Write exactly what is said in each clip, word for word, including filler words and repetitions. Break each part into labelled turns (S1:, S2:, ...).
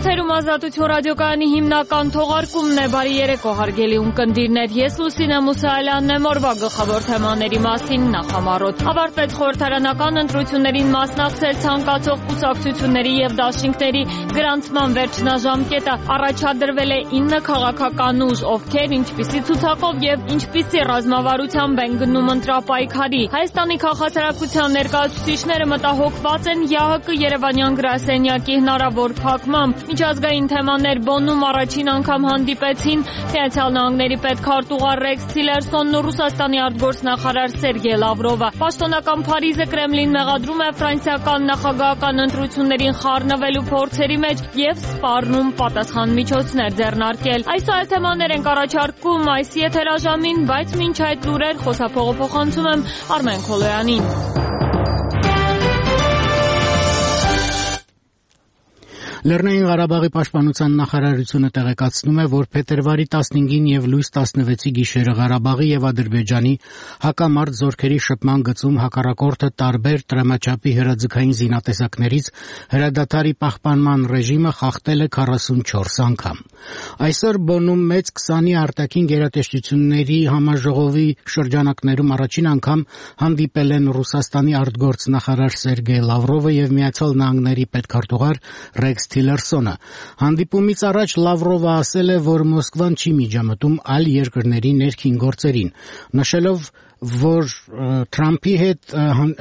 S1: Եթերում Ազատություն ռադիոկայանի հիմնական թողարկումն է։ Բարի երեկո հարգելի ունկնդիրներ, ես Լուսինե Մուսայելյանն եմ, օրվա գլխավոր թեմաների մասին նախամարոտ։ Ավարտվեց խորհրդարանական ընտրություններին մասնակցել ցանկացող կուսակցությունների եւ դաշինքների գրանցման վերջնաժամկետը։ Առաջադրվել է ինը քաղաքական ուժ, ովքեր ինչպիսի ցուցակով եւ ինչպիսի ռազմավարությամբ են գնում ընտրապայքարի։ Հայաստանի քաղաքացիական ներկայացուցիչները մտահոգված են ԵԱՀԿ Երևանյան գրասենյակի հնարավոր փակմամբ։ Միջազգային թեմաներ բոնում առաջին անգամ հանդիպեցին Միացյալ Նահանգների պետքարտուղար Ռեքս Թիլերսոնն ու Ռուսաստանի արտգործնախարար Սերգեյ Լավրովը։ Պաշտոնական Փարիզը Կրեմլին մեղադրում է ֆրանսիական նախագահական ընտրություններին խառնվելու փորձերի մեջ եւ սպառնում պատասխան միջոցներ ձեռնարկել։ Այսօր թեմաներ ենք առաջարկում այս եթերաժամին, բայց մինչ այդ լուրեր խոսափողը փոխանցում եմ Արմեն Քոլոյանին։
S2: Լեռնային Ղարաբաղի պաշտպանության նախարարությունը տեղեկացնում է, որ փետրվարի տասնհինգին եւ լույս տասնվեցի գիշերը Ղարաբաղի եւ Ադրբեջանի հակամարտ զորքերի շփման գծում հակառակորդը տարբեր տրամաչափի հրաձգային զինատեսակներից հրադադարի պահպանման ռեժիմը խախտել է քառասունչորս անգամ։ Այսօր բոնում մեծ քսանի արտաքին գերատեսչությունների համաժողովի շրջանակներում առաջին անգամ հանդիպել են Ռուսաստանի արտգործնախարար Սերգեյ Լավրովը եւ Միացյալ Նահանգների պետքարտուղար Ռեքս Թիլերսոնը։ Հանդիպումից առաջ Լավրովը ասել է, որ Մոսկվան չի միջամտում այլ երկրների ներքին գործերին, նշելով, որ Թրամփի հետ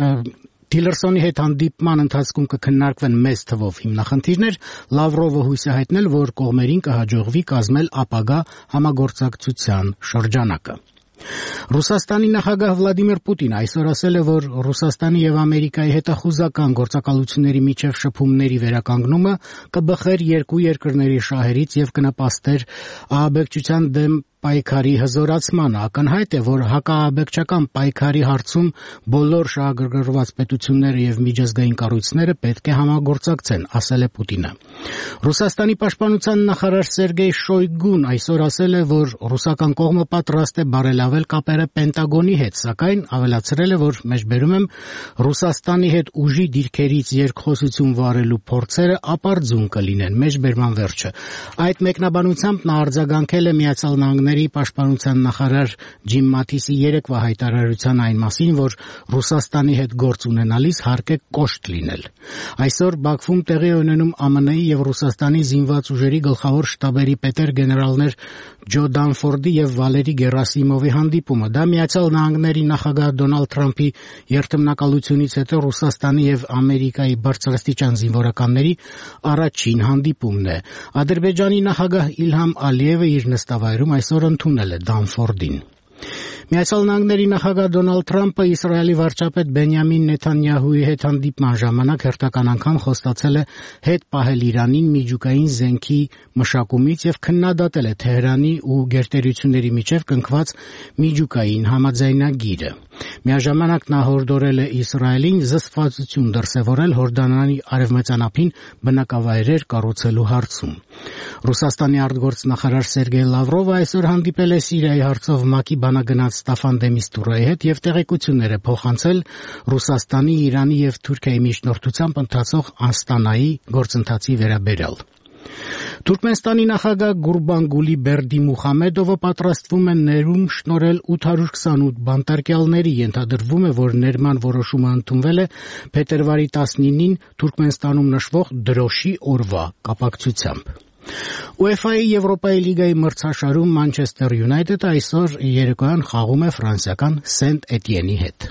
S2: Թիլերսոնի հետ հանդիպման ընթացքում կքննարկվեն մեծ թվով հիմնախնդիրներ, Լավրովը հույս է հայտնել, որ կողմերին կհաջողվի կազմել ապագա համագործակցության շրջանակը։ Ռուսաստանի նախագահ Վլադիմիր Պուտինը այսօր ասել է, որ Ռուսաստանի եւ Ամերիկայի հետախուզական գործակալությունների միջև շփումների վերականգնումը կբխեր երկու երկրների շահերից եւ կնպաստեր ահաբեկչության դեմ պայքարի հզորացմանը։ Ակնհայտ է, որ հակաահաբեկչական պայքարի հարցում բոլոր շահագրգռված պետությունները եւ միջազգային կառույցները պետք է համագործակցեն, ասել է Պուտինը։ Ռուսաստանի պաշտպանության նախարար Սերգեյ Շոյգուն այսօր ասել է, որ ռուսական կողմը պատրաստ է բարելավել կապերը Պենտագոնի հետ, սակայն ավելացրել է, որ մեջբերում եմ Ռուսաստանի հետ ուժի դիրքերից երկխոսություն վարելու փորձերը ապարդյուն կլինեն, մեջբերման վերջը։ Այդ մեկնաբանությամբ նա արձագանքել է Միացյալ Նահանգների պաշտպանության նախարար Ջիմ Մաթիսի երեկվա հայտարարության այն մասին, որ Ռուսաստանի հետ գործ ունենալիս հարկ է կոշտ լինել։ Այսօր Բաքվում տեղի է ունենում ԱՄՆ-ի եւ Ռուսաստանի զինված ուժերի գլխավոր շտաբերի պետեր գեներալներ Ջո Դանֆորդի եւ Վալերի Գերասիմովի հանդիպումը։ Դա Միացյալ Նահանգների նախագահ Դոնալդ Թրամփի երթմնակալությունից հետո Ռուսաստանի եւ Ամերիկայի բարձրաստիճան զինվորականների առաջին հանդիպումն է։ Ադրբեջանի նախագահ Իլհամ Ալիևը իր նստավայրում այսօր ընդունել է Դանֆորդին։ Միացյալ Նահանգների նախագահ Դոնալդ Թրամփը Իսրայելի վարչապետ Բենյամին Նեթանյահուի հետ հանդիպման ժամանակ հերթական անգամ խոստացել է հետ պահել Իրանին միջուկային զենքի մշակումից եւ քննադատել է Թեհրանի ու գերտերությունների միջև կնքված միջուկային համաձայնագիրը։ Միաժամանակ նա հորդորել է Իսրայելին զսպվածություն դրսևորել Հորդանանի արևմտյան բնակավայրեր կառուցելու հարցում։ Ռուսաստանի արտգործնախարար Սերգեյ Լավրովը այսօր հանդիպել է Սիրիայի հարցով ՄԱԿ-ի բանագնաց Ստաֆան դե Միստուրայի հետ եւ տեղեկություններ է փոխանցել Ռուսաստանի, Իրանի եւ Թուրքիայի միջնորդությամբ ընթացող Աստանայի գործընթացի վերաբերյալ։ Թուրքմենստանի նախագահ Գուրբանգուլի Բերդիմուխամեդովը պատրաստվում է ներում շնորհել ութ հարյուր քսանութ բանտարկյալների, ենթադրվում է, որ ներման որոշումը ընդունվել է փետրվարի տասնինին Թուրքմենստանում նշվող դրոշի օրվա կապակցությամբ։ ՈՒԵՖԱ-ի Եվրոպայի լիգայի մրցաշարում Մանչեսթեր Յունայթեդը այսօր երեկոյան խաղում է ֆրանսիական Սենտ Էտիենի հետ։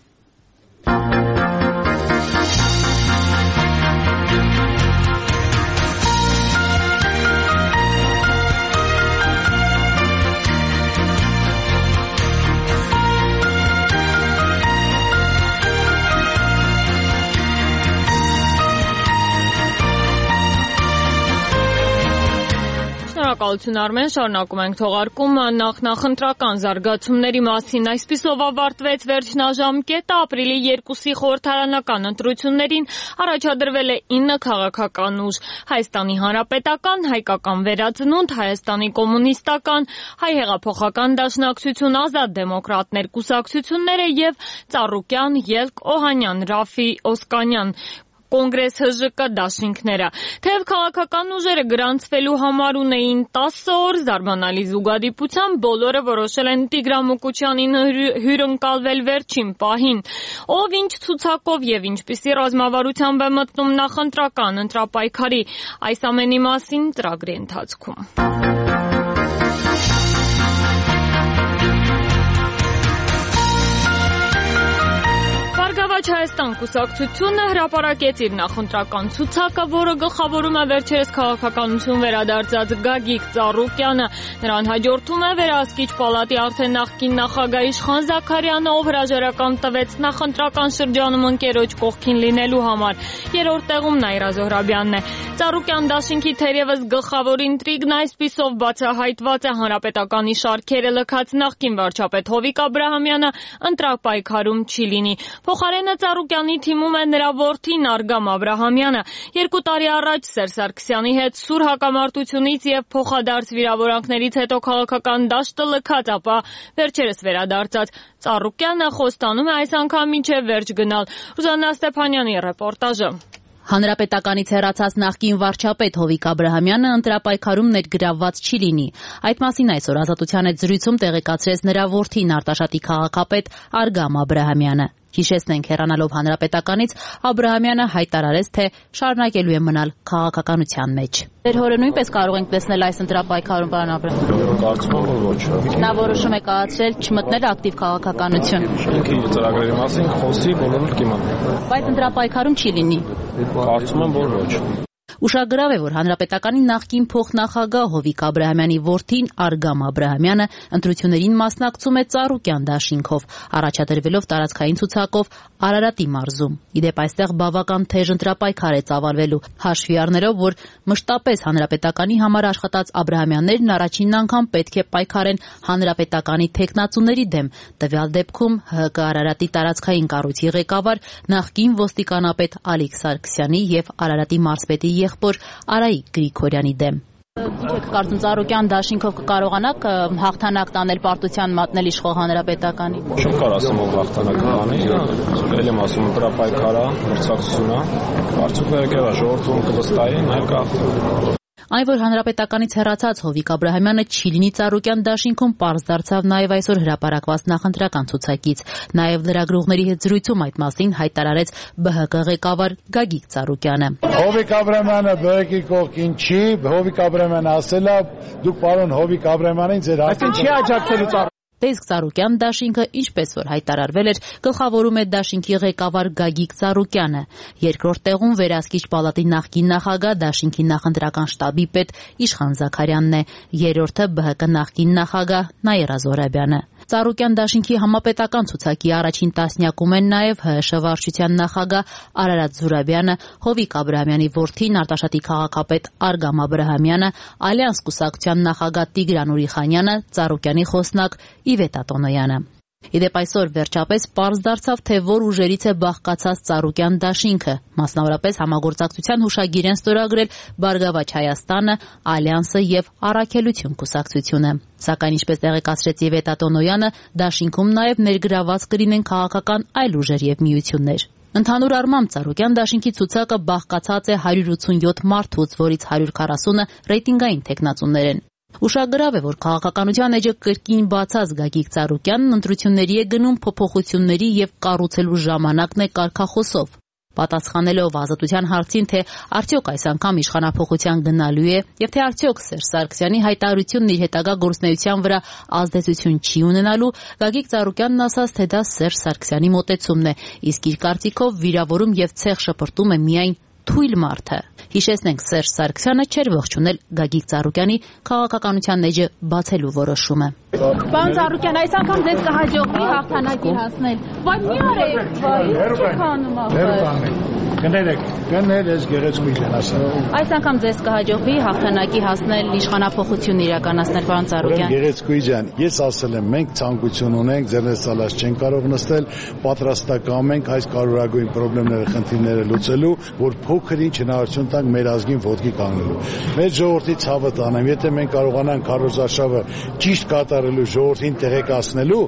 S1: Շնորհակալություն Արմեն, շարունակում ենք թողարկումը նախնախնդրական զարգացումների մասին։ Այսպիսով ավարտվեց վերջնաժամկետը, ապրիլի երկուսի խորհրդարանական ընտրություններին առաջադրվել է ինը քաղաքական ուժ՝ Հայաստանի Հանրապետական, Հայկական Վերածնունդ, Հայաստանի Կոմունիստական, Հայ հեղափոխական դաշնակցություն, Ազատ դեմոկրատներ կուսակցությունները եւ Ծառուկյան, Ելք, Օհանյան, Ռաֆի, Օսկանյան Կոնգրես Հ Ժ Կ դաշինքները։ Թեև քաղաքական ուժերը գրանցվելու համար ունեին տասը օր, զարմանալի զուգադիպությամբ բոլորը որոշել են Տիգրան Մուկուչյանին հյուրընկալվել վերջին պահին։ Ով ինչ ցուցակով եւ ինչպիսի ռազմավարությամբ է մտնում նախընտրական ընտրապայքարի, այս ամենի մասին ծրագրի ընթացքում։ Բարգավաճ Հայաստան կուսակցությունը հրապարակեց իր նախընտրական ցուցակը, որը գլխավորում է վերջերս քաղաքականություն վերադարձած Գագիկ Ծառուկյանը։ Նրան հաջորդում է Վերահսկիչ պալատի արդեն նախկին նախագահ Իշխան Զաքարյանը, ով հրաժարական տվեց նախընտրական շրջանում ընկերոջ կողքին լինելու համար։ Երրորդ տեղում Նաիրա Զոհրաբյանն է։ Ծառուկյան դաշինքի թերևս գլխավոր ինտրիգն այսպիսով բացահայտված է հանրապետականի շարքերը լքած նախկին վարչապետ Հովիկ Աբրահամյանը ընտրապայքարում չի լինի։ Փոխարենը Ծառուկյանի թիմում է նրա որդին Արգամ Աբրահամյանը։ Երկու տարի առաջ Սերժ Սարգսյանի հետ սուր հակամարտությունից եւ փոխադարձ վիրավորանքներից հետո քաղաքական դաշտը լքած, ապա վերջերս վերադարձած Ծառուկյանը խոստանում է այս անգամ մինչև վերջ գնալ։ Ռուզաննա Ստեփանյանի ռեպորտաժը։
S3: Հանրապետականից հեռացած նախկին վարչապետ Հովիկ Աբրահամյանը ընտրապայքարում ներգրավված չի լինի։ Այդ մասին այսօր Ազատության հետ զրույցում տեղեկացրեց նրա որդին արտաշատի քաղաքապետ Արգամ Աբրահամյանը։ Հիշեցնենք, հեռանալով Հանրապետականից, Աբրահամյանը հայտարարեց, թե շարունակելու է մնալ քաղաքականության մեջ։ Ձեր հորը նույնպես կարող ենք տեսնել այս ընտրապայքարում, պարոն Աբրահամյան։
S4: Կարծում եմ, որ ոչ։
S3: Նա որոշում է կայացրել չմտնել ակտիվ քաղաքականություն։
S4: Ինքը իր ծրագրերի մասին խոսի, բոլորը կիմանան։
S3: Բայց ընտրապայքարում չի լինի։
S4: Կարծում եմ, որ ոչ։
S3: Ուշագրավ է, որ Հանրապետականի նախկին փոխնախագահ Հովիկ Աբրահամյանի որդին Արգամ Աբրահամյանը ընտրություններին մասնակցում է Ծառուկյան դաշինքով, առաջադրվելով տարածքային ցուցակով Արարատի մարզում։ Իդեպ այստեղ բավական թեժ ընտրապայքար է ծավալվելու, հաշվի առնելով, որ մշտապես Հանրապետականի համար աշխատած Աբրահամյաններն առաջին անգամ պետք է պայքարեն Հանրապետականի թեկնածուների դեմ։ Տվյալ դեպքում Հ Կ Արարատի տարածքային կառույցի ղեկավար նախկին ոստիկանապետ Ալիկ Սարգսյանի եւ Արարատի մարզպետի եղբոր Արայիկ Գրիգորյանի դեմ։ Ինչ եք կարծում, Ծառուկյան դաշինքով կկարողանաք հաղթանակ տանել, պարտության մատնել իշխող Հանրապետականի։
S4: Չեմ կարող ասեմ, որ հաղթանակ տանի, ել եմ ասում ընտրապայքարա, մրցակցությունա, արդյունքները կերա ժողովրդում կվստահի, նաև կհաղթի։
S3: Այն, որ Հանրապետականից հեռացած Հովիկ Աբրահամյանը չի լինի Ծառուկյան դաշինքում, պարզ դարձավ նաև այսօր հրապարակված նախընտրական ցուցակից։ Նաև լրագրողների հետ զրույցում այդ մասին հայտարարեց Բ Հ Կ ղեկավար Գագիկ Ծառուկյանը։
S5: Հովիկ Աբրահամյանը Բ Հ Կ-ի կողքին չի, Հովիկ Աբրահամյանը ասել է, դուք պարոն Հովիկ Աբրահամյանին ձեր
S2: հաշվին չի աջակցելու
S3: Տեսք Ծառուկյան դաշինքը, ինչպես որ հայտարարվել էր, գլխավորում է դաշինքի ղեկավար Գագիկ Ծառուկյանը։ Երկրորդ տեղում Վերահսկիչ պալատի նախկին նախագահ, դաշինքի նախընտրական շտաբի պետ Իշխան Զաքարյանն է, երրորդը Բ Հ Կ նախկին նախագահ Նաիրա Զոհրաբյանը։ Ծառուկյան դաշինքի համապետական ցուցակի առաջին տասնյակում են նաև Հ Շ վարչության նախագահ Արարատ Զուրաբյանը, Հովիկ Աբրահամյանի որդին արտաշատի քաղաքապետ Արգամ Աբրահամյանը, Ալյանս կուսակցության նախագահ Տիգրան Ուրիխանյանը, Ծառուկյանի խոսնակ Իվետա Տոնոյանը։ Իդեպ այսօր վերջապես պարզ դարձավ, թե որ ուժերից է բաղկացած Ծառուկյան դաշինքը, մասնավորապես համագործակցության հուշագիր են ստորագրել Բարգավաճ Հայաստանը, Ալյանսը եւ Առաքելություն կուսակցությունը։ Սակայն ինչպես տեղեկացրեց Իվետա Տոնոյանը, դաշինքում նաև ներգրաված կլինեն քաղաքական այլ ուժեր եւ միություններ։ Ընդհանուր առմամբ Ծառուկյան դաշինքի ցուցակը բաղկացած է հարյուր ութսունյոթ մարդուց, որից հարյուր քառասունը ռեյտինգային թեկնածուներ են։ Ուշագրավ է, որ քաղաքականության էջը կրկին բացած Գագիկ Ծառուկյանն ընտրությունների է գնում փոփոխությունների եւ կառուցելու ժամանակն է կարգախոսով։ Պատասխանելով Ազատության հարցին, թե արդյոք այս անգամ իշխանափոխության գնալու է եւ թե արդյոք Սերժ Սարգսյանի հայտարարությունն իր հետագա գործունեության վրա ազդեցություն չի ունենալու, Գագիկ Ծառուկյանն ասաց, թե դա Սերժ Սարգսյանի մոտեցումն է, իսկ իր կարծիքով վիրավորում եւ ցեղ շպրտում է միայն թույլ մարդը։ Հիշեցնենք, Սերժ Սարգսյանը չէր ողջունել Գագիկ Ծառուկյանի քաղաքականության էջը բացելու որոշումը։ Պարոն Ծառուկյան, այս անգամ ձեզ կհաջողվի հաղթանակի հասնել։ Բայց մի արեք, ինչ քանում ախր։
S5: Կներեք, կներ ես գեղեցկույն են ասել։
S3: Այս անգամ ձեզ կհաջողվի հաղթանակի հասնել, իշխանափոխություն իրականացնել, պարոն Ծառուկյան։
S5: Գեղեցկույն ջան, ես ասել եմ, մենք ցանկություն ունենք, ձեռնես ցալած չենք կարող նստել, պատրաստական ենք այս կարևորագույն խնդիրները, խնդիրները լուծելու, որ փոքր-ինչ հնարավորություն տանք մեր ազգին ոտքի կանգնելու։ Մեր ժողովրդի ցավը տանեմ, եթե մենք կարողանանք քարոզարշավը ճիշտ կատարելու, ժողովրդին տեղեկացնելու,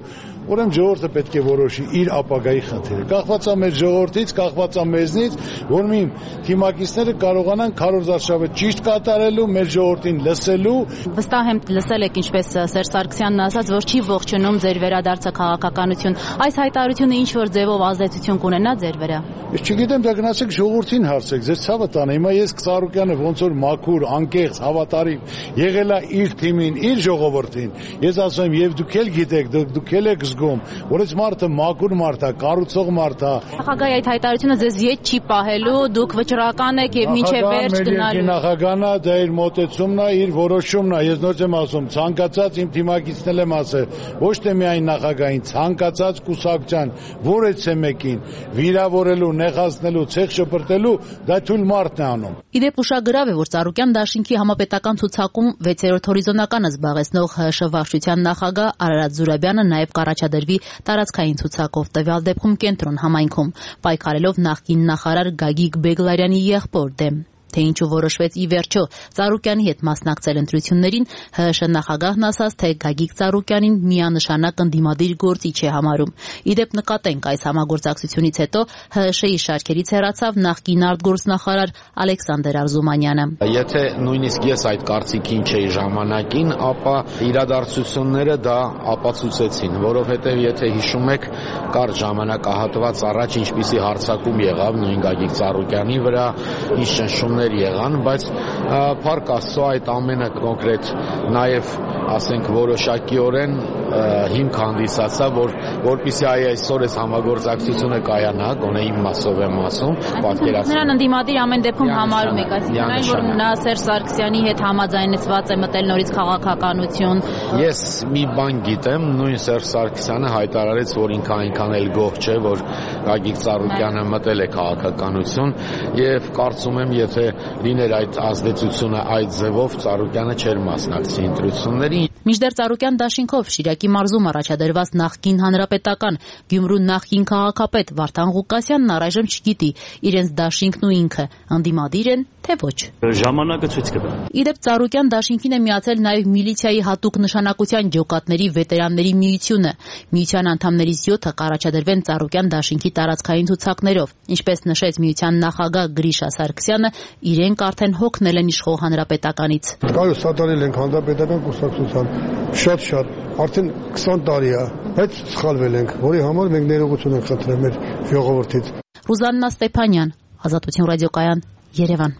S5: ուրեմն ժողովուրդը պետք է որոշի իր ապագայի խնդիրը։ Կախված է մեր ժողովրդից, կախված է մեզնից, որ մի թիմակիցները կարողանան քարոզարշավը ճիշտ կատարելու, մեր ժողովրդին լսելու։
S3: Վստահ եմ լսել եք ինչպես Սերժ Սարգսյանն ասաց, որ չի ողջունում ձեր վերադարձը քաղաքականություն։ Այս հայտարարությունը ինչ որ ձևով ազդեցություն կունենա ձեր վրա։
S5: Ես չգիտեմ, դա գնացեք ժողովրդին հարցեք, ձեր ցավը տանը։ Հիմա ես Ծառուկյանը ոնց որ մաքուր, անկեղծ, հավատարիմ եղել է իր թիմին, իր ժողովրդին։ Ես ասում եմ, եւ դուք էլ գիտեք, դուք էլ եք զգում, որ այս մարդը մաքուր մարդ է, կառուցող մարդ է։
S3: Նախագահի այդ հայտարարությունը ձեզ ետ չի պահելու, դուք վճռական եք եւ մինչեւ վերջ գնալու։
S5: Նախագահն է, դա իր մոտեցումն է, իր որոշումն է։ Ես նոր եմ ասում, ցանկացած իմ թիմակիցն եմ ասել, ոչ թե միայն նախագահին, ցանկացած կուսակցության, որեցե մեկին վիրավորելու, նեղացնելու, ցեղ շպրտելու, դա թույլ մարդն է անում։
S3: Իդեպ ուշագրավ է, որ Ծառուկյան դաշինքի համապետական ցուցակում վեցերորդ հորիզոնականը զբաղեցնող ՀՀՇ վարչության նախագահ Արարատ Զուրաբյանը նաև կառաջադրվի տարածքային ցուցակով, տվյալ դեպքում Կենտրոն համայնքում, պայքարելով նախկին նախարար Գագիկ Բեգլարյանի եղբոր դեմ։ Թե ինչու որոշվեց ի վերջո Ծառուկյանի հետ մասնակցել ընտրություններին, ՀՀՇ նախագահն ասաց, թե Գագիկ Ծառուկյանին միանշանակ ընդդիմադիր գործիչ է համարում։ Իդեպ նկատենք, այս համագործակցությունից հետո ՀՀՇ-ի շարքերից հեռացավ նախկին արտգործնախարար Ալեքսանդր Արզումանյանը։
S6: Եթե նույնիսկ ես այդ կարծիքին չէի ժամանակին, ապա իրադարձությունները դա ապացուցեցին, որովհետև եթե հիշում եք, կար ժամանակահատված առաջ ինչպիսի հարձակում եղավ նույն Գագիկ Ծառուկյանի վրա, ինչ շնշում եղան, բայց փառք Աստծո այդ ամենը կոնկրետ նաև ասենք որոշակիորեն հիմք հանդիսացավ, որ որպեսզի այսօր այս համագործակցությունը կայանա, գոնե իմ մասով եմ ասում, պատկերացնում։
S3: Նրան ընդդիմադիր ամեն դեպքում համարում եք, այսինքն այն, որ նա Սերժ Սարգսյանի հետ համաձայնեցված է մտել նորից քաղաքականություն։
S6: Ես մի բան գիտեմ, նույն Սերժ Սարգսյանը հայտարարեց, որ ինքը այնքան էլ գոհ չէ, որ Գագիկ Ծառուկյանը մտել է քաղաքականություն, եւ կարծում եմ, եթե լիներ այդ ազդեցությունը այդ ձևով, Ծառուկյանը չէր մասնակցի ընտրություններին։
S3: Մինչդեռ Ծառուկյան դաշինքով Շիրակի մարզում առաջադրված նախկին հանրապետական Գյումրու նախկին քաղաքապետ Վարդան Ղուկասյանն առայժմ չգիտի իրենց դաշինքն ու ինքը ընդդիմադիր են, թե ոչ։
S7: Ժամանակը ցույց կտա։
S3: Իդեպ Ծառուկյան դաշինքին է միացել նաև միլիցիայի հատուկ նշանակության ջոկատների վետերանների միությունը։ Միության անդամներից յոթը կառաջադրվեն Ծառուկյան դաշինքի տարածքային ցուցակներով։ Ինչպես նշեց միության նախագահ Գրիշա Սարգսյանը, իրենք արդեն հոգնել են իշխող հանրապետականից։
S8: Կայուն սատարել ենք հանրապետական կուսակցության շատ-շատ, արդեն քսան տարի է, բայց սխալվել ենք, որի համար մենք ներողություն ենք խնդրել մեր ժողովրդից։
S3: Ռուզաննա Ստեփանյան, Ազատություն ռադիոկայան, Երևան։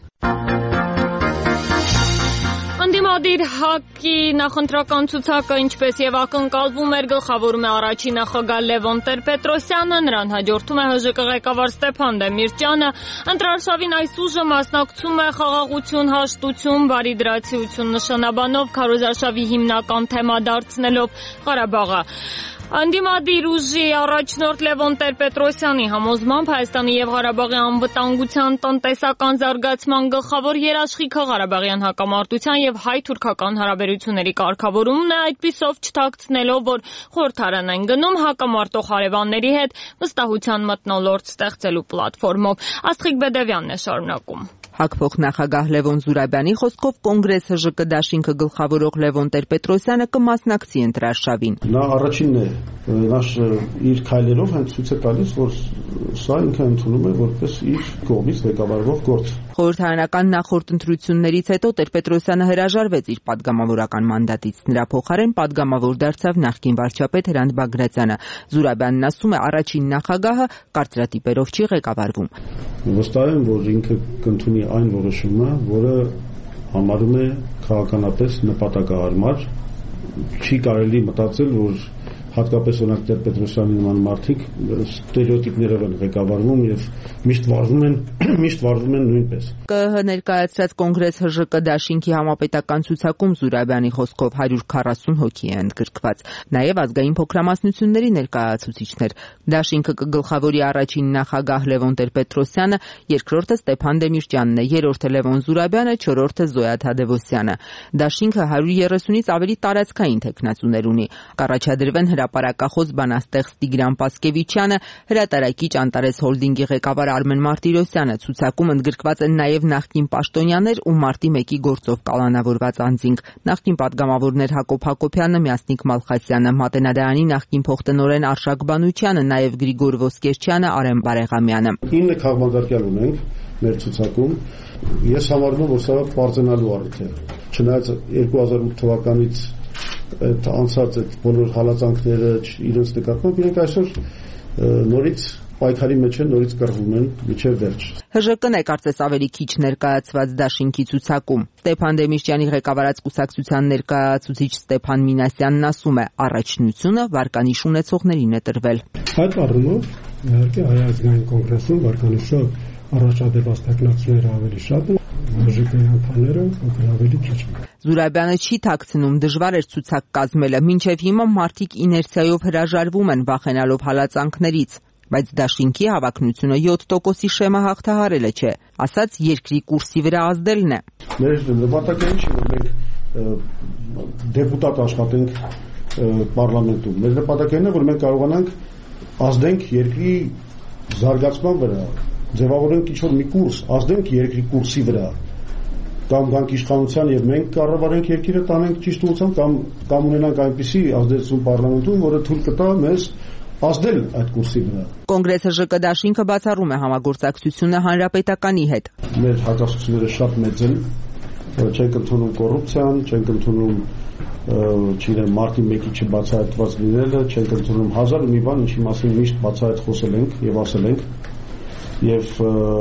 S1: Ընդդիմադիր ՀԱԿ-ի նախընտրական ցուցակը ինչպես եւ ակնկալվում էր գլխավորում է առաջին նախագահ Լևոն Տեր-Պետրոսյանը, նրան հաջորդում է ՀԺԿ ղեկավար Ստեփան Դեմիրճյանը, ընտրարշավին այս ուժը մասնակցում է խաղաղություն, հաշտություն, բարիդրացիություն նշանաբանով, քարոզարշավի հիմնական թեմա դարձնելով Ղարաբաղը։ Ընդդիմադիր ուժի առաջնորդ Լևոն Տեր-Պետրոսյանի համոզմամբ Հայաստանի եւ Ղարաբաղի անվտանգության տնտեսական զարգացման գլխավոր երաշխիքը Ղարաբաղյան հակամարտության եւ հայ-թուրքական հարաբերությունների կարգավորումն է, այդպիսով չթաքցնելով, որ խորհրդարան են գնում հակամարտող հարևանների հետ վստահության մթնոլորտ ստեղծելու պլատֆորմով։ Աստղիկ Բեդևյանն է շարունակում։
S9: ՀԱԿ փոխնախագահ Լևոն Զուրաբյանի խոսքով կոնգրես ՀԺԿ դաշինքը գլխավորող Լևոն Տեր-Պետրոսյանը կմասնակցի ընտրարշավին։
S10: Նա առաջինն է, նա իր քայլերով հենց ցույց է տալիս, որ սա ինքը ընդունում է որպես իր կողմից ղեկավարվող գործ։
S9: Խորհրդարանական նախորդ ընտրություններից հետո Տեր-Պետրոսյանը հրաժարվեց իր падգամավորական մանդատից։ Նրա փոխարեն падգամավոր դարձավ նախկին վարչապետ Հրանտ Բագրատյանը։ Զուրաբյանն ասում է, առաջին նախագահը կարծրատիպերով չի ղեկավարվում։
S10: Վստահ եմ, որ ինքը կընդունի այն որոշումը, որը համարում է քաղաքականապես նպատակահարմար, չի կարելի մտածել, որ հատկապես օրինակ Տեր-Պետրոսյանի նման մարդիկ ստերեոտիպներով են ղեկավարվում եւ միշտ վարվում են միշտ վարվում են նույնպես։
S9: ԿԸՀ ներկայացրած կոնգրես ՀԺԿ դաշինքի համապետական ցուցակում Զուրաբյանի խոսքով հարյուր քառասուն հոգի է ընդգրկված, նաեւ ազգային փոքրամասնությունների ներկայացուցիչներ։ Դաշինքը կգլխավորի առաջին նախագահ Լևոն Տեր-Պետրոսյանը, երկրորդը Ստեփան Դեմիրճյանն է, երրորդը Լևոն Զուրաբյանը, չորրորդը Զոյա Թադևոսյանը։ Դաշինքը հարյուր երեսունից ավելի տարածքային թեկնածուներ ունի։ Կառաջադրվեն հրապարակախոս բանաստեղծ Տիգրան Պասկևիչյանը, հրատարակիչ Անտարես հոլդինգի ղեկավար Արմեն Մարտիրոսյանը, ցուցակում ընդգրկված են նաև նախկին պաշտոնյաներ ու մարտի մեկի գործով կալանավորված անձինք, նախկին պատգամավորներ Հակոբ Հակոբյանը, Մյասնիկ Մալխասյանը, Մատենադարանի նախկին փոխտնօրեն Արշակ Բանուչյանը, նաև Գրիգոր Ոսկերչյանը, Արեն Բարեղամյանը։
S10: ինը քաղաքացիական ունենք մեր ցուցակում։ Ես համարում եմ, որ սա պարզենալու առիթ է։ Չնայած երկու հազար ութ թվականից այդ անցած այդ բոլոր հալածանքները իրենց նկատմամբ, իրենք այսօր նորից պայքարի մեջ են, նորից կռվում են մինչև վերջ։
S9: ՀԺԿ-ն է կարծես ավելի քիչ ներկայացված դաշինքի ցուցակում։ Ստեփան Դեմիրճյանի ղեկավարած կուսակցության ներկայացուցիչ Ստեփան Մինասյանն ասում է, առաջնությունը վարկանիշ ունեցողներին է տրվել։
S7: Այդ առումով իհարկե Հայ ազգային կոնգրեսում վարկանիշը առաջադրված տեխնացիները ավելի շատ են, ՀԺԿ-ի անդամները ավելի քիչ։
S9: Զուրաբյանը չի թաքցնում, դժվար էր ցուցակ կազմելը, մինչև հիմա մարդիկ իներցիայով հրաժարվում են, վախենալով հալածանքներից, բայց դաշինքի հավակնությունը յոթ տոկոսի շեմը հաղթահարելը չէ, ասած երկրի կուրսի վրա ազդելն է։
S10: Մեր նպատակը ինչ է, որ մենք դեպուտատ աշխատենք պարլամենտում։ Մեր նպատակն է, որ մենք կարողանանք ազդենք երկրի զարգացման վրա, ձևավորենք ինչ-որ մի կուրս, ազդենք երկրի կուրսի վրա, կամ գանք իշխանության եւ մենք կառավարենք երկիրը, տանենք ճիշտ ուղղությամբ, կամ կամ ունենանք այնպիսի ազդեցություն պարլամենտում, որը թույլ կտա մեզ ազդել այդ կուրսի վրա։
S9: Կոնգրես ՀԺԿ դաշինքը բացառում է համագործակցությունը հանրապետականի հետ։
S10: Մեր հակասությունները շատ մեծ են, չենք ընդունում կոռուպցիան, չենք ընդունում չիրեմ մարտի մեկի չբացահայտված լինելը, չենք ընդունում հազար ու մի բան, ինչի մասին միշտ բացահայտ խոսել ենք եւ ասել ենք, եւ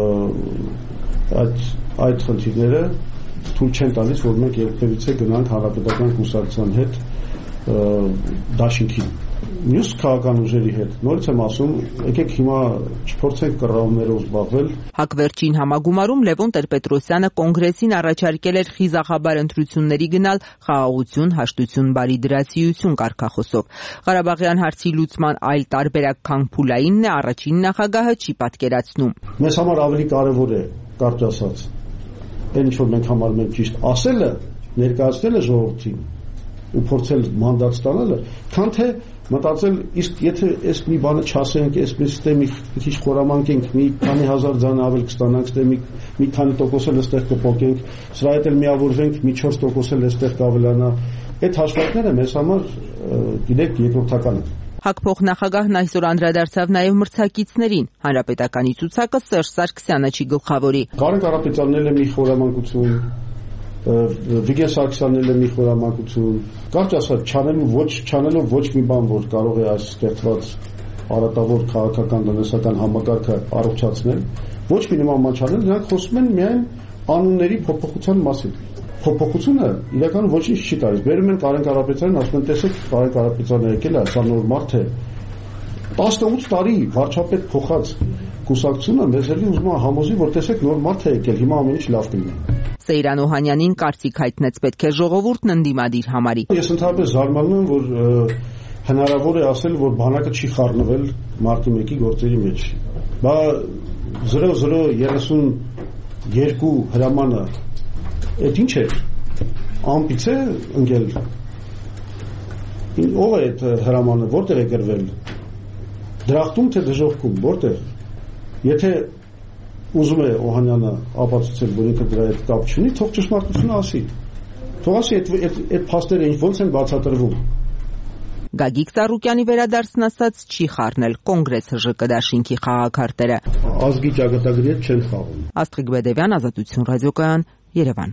S10: այդ այդ խնդիրները թույլ չեն տալիս, որ մենք երբևիցե գնանք հանրապետական կուսակցության հետ դաշինքին։ Մյուս քաղաքական ուժերի հետ նորից եմ ասում, եկեք հիմա չփորձենք կռավումներով զբաղվել։
S9: Հակվերջին համագումարում Լևոն Տեր-Պետրոսյանը կոնգրեսին առաջարկել էր խիզախաբար ընտրությունների գնալ խաղաղություն, հաշտություն, բարի դրացիություն կարգախոսով։ Ղարաբաղյան հարցի լուծման այլ տարբերակ, քան փուլայինն է, առաջին նախագահը չի պատկերացնում։
S10: Մեզ համար ավելի կարևոր է, կարճ ասած, այն ինչ որ մենք համարում ենք ճիշտ ասելը, ներկայացնելը ժողովրդին ու փորձել մանդատ ստանալը, քան թե մտածել, իսկ եթե այս մի բանը չասենք, այս մի սիստեմի քիչ խորամանկենք, մի քանի հազար ձայն ավել կստանանք, ստե մի մի քանի տոկոս էլ այստեղ կփոկենք, սրա հետ էլ միավորվենք, մի չորս տոկոս էլ այստեղ կավելանա։ Այդ հաշվարկները մեզ համար, գիտեք, երկրորդական են։
S9: Հակփոխնախագահն այսօր անդրադարձավ նաև մրցակիցներին։ Հանրապետականի ցուցակը Սերժ Սարգսյանը չի գլխավորի։
S10: Կարեն Կարապետյանն էլ է մի խորամանկություն, Վիգեն Սարգսյանն էլ է մի խորամանկություն։ Կարճ ասած, չանելու ոչ չանելով ոչ մի բան, որ կարող է այս ստեղծված արատավոր քաղաքական տնտեսական համակարգը առողջացնել, ոչ մի նման բան չանել, նրանք խոսում են միայն անունների փոփոխության մասին։ Փոփոխությունը իրականում ոչինչ չի տալիս։ Բերում են Կարեն Կարապետյանին, ասում են, տեսեք, Կարեն Կարապետյանը եկել է, սա նոր մարդ է։ տասնութ տարի վարչապետ փոխած կուսակցությունը մեզ էլի ուզում է համոզի, որ տեսեք նոր մարդ է եկել, հիմա ամեն ինչ լավ կլինի։
S9: Սեյրան Օհանյանին կարծիք հայտնեց, պետք է ժողովուրդն ընդդիմադիր համարի։
S10: Ես ընդհանրապես զարմանում եմ, որ հնարավոր է ասել, որ բանակը չի խառնվել մարտի մեկի գործերի մեջ։ Բա զրո զրո երեսուն երկու հրամանը այդ ինչ է, ամպից է ընկել, ով է այդ հրամանը, որտեղ է գրվել, դրախտում թե դժոխքում, որտեղ, եթե ուզում է Օհանյանը ապացուցել, որ ինքը դրա հետ կապ չունի, թող ճշմարտությունը ասի, թող ասի այդ փաստերը ոնց են բացատրվում։
S9: Գագիկ Ծառուկյանի վերադարձն ասած չի խառնել Կոնգրես ՀԺԿ դաշինքի խաղաքարտերը։
S10: Ազգի ճակատագրի հետ չեն խաղում։
S9: Աստղիկ Բեդևյան, Ազատություն ռադիոկայան, Երևան։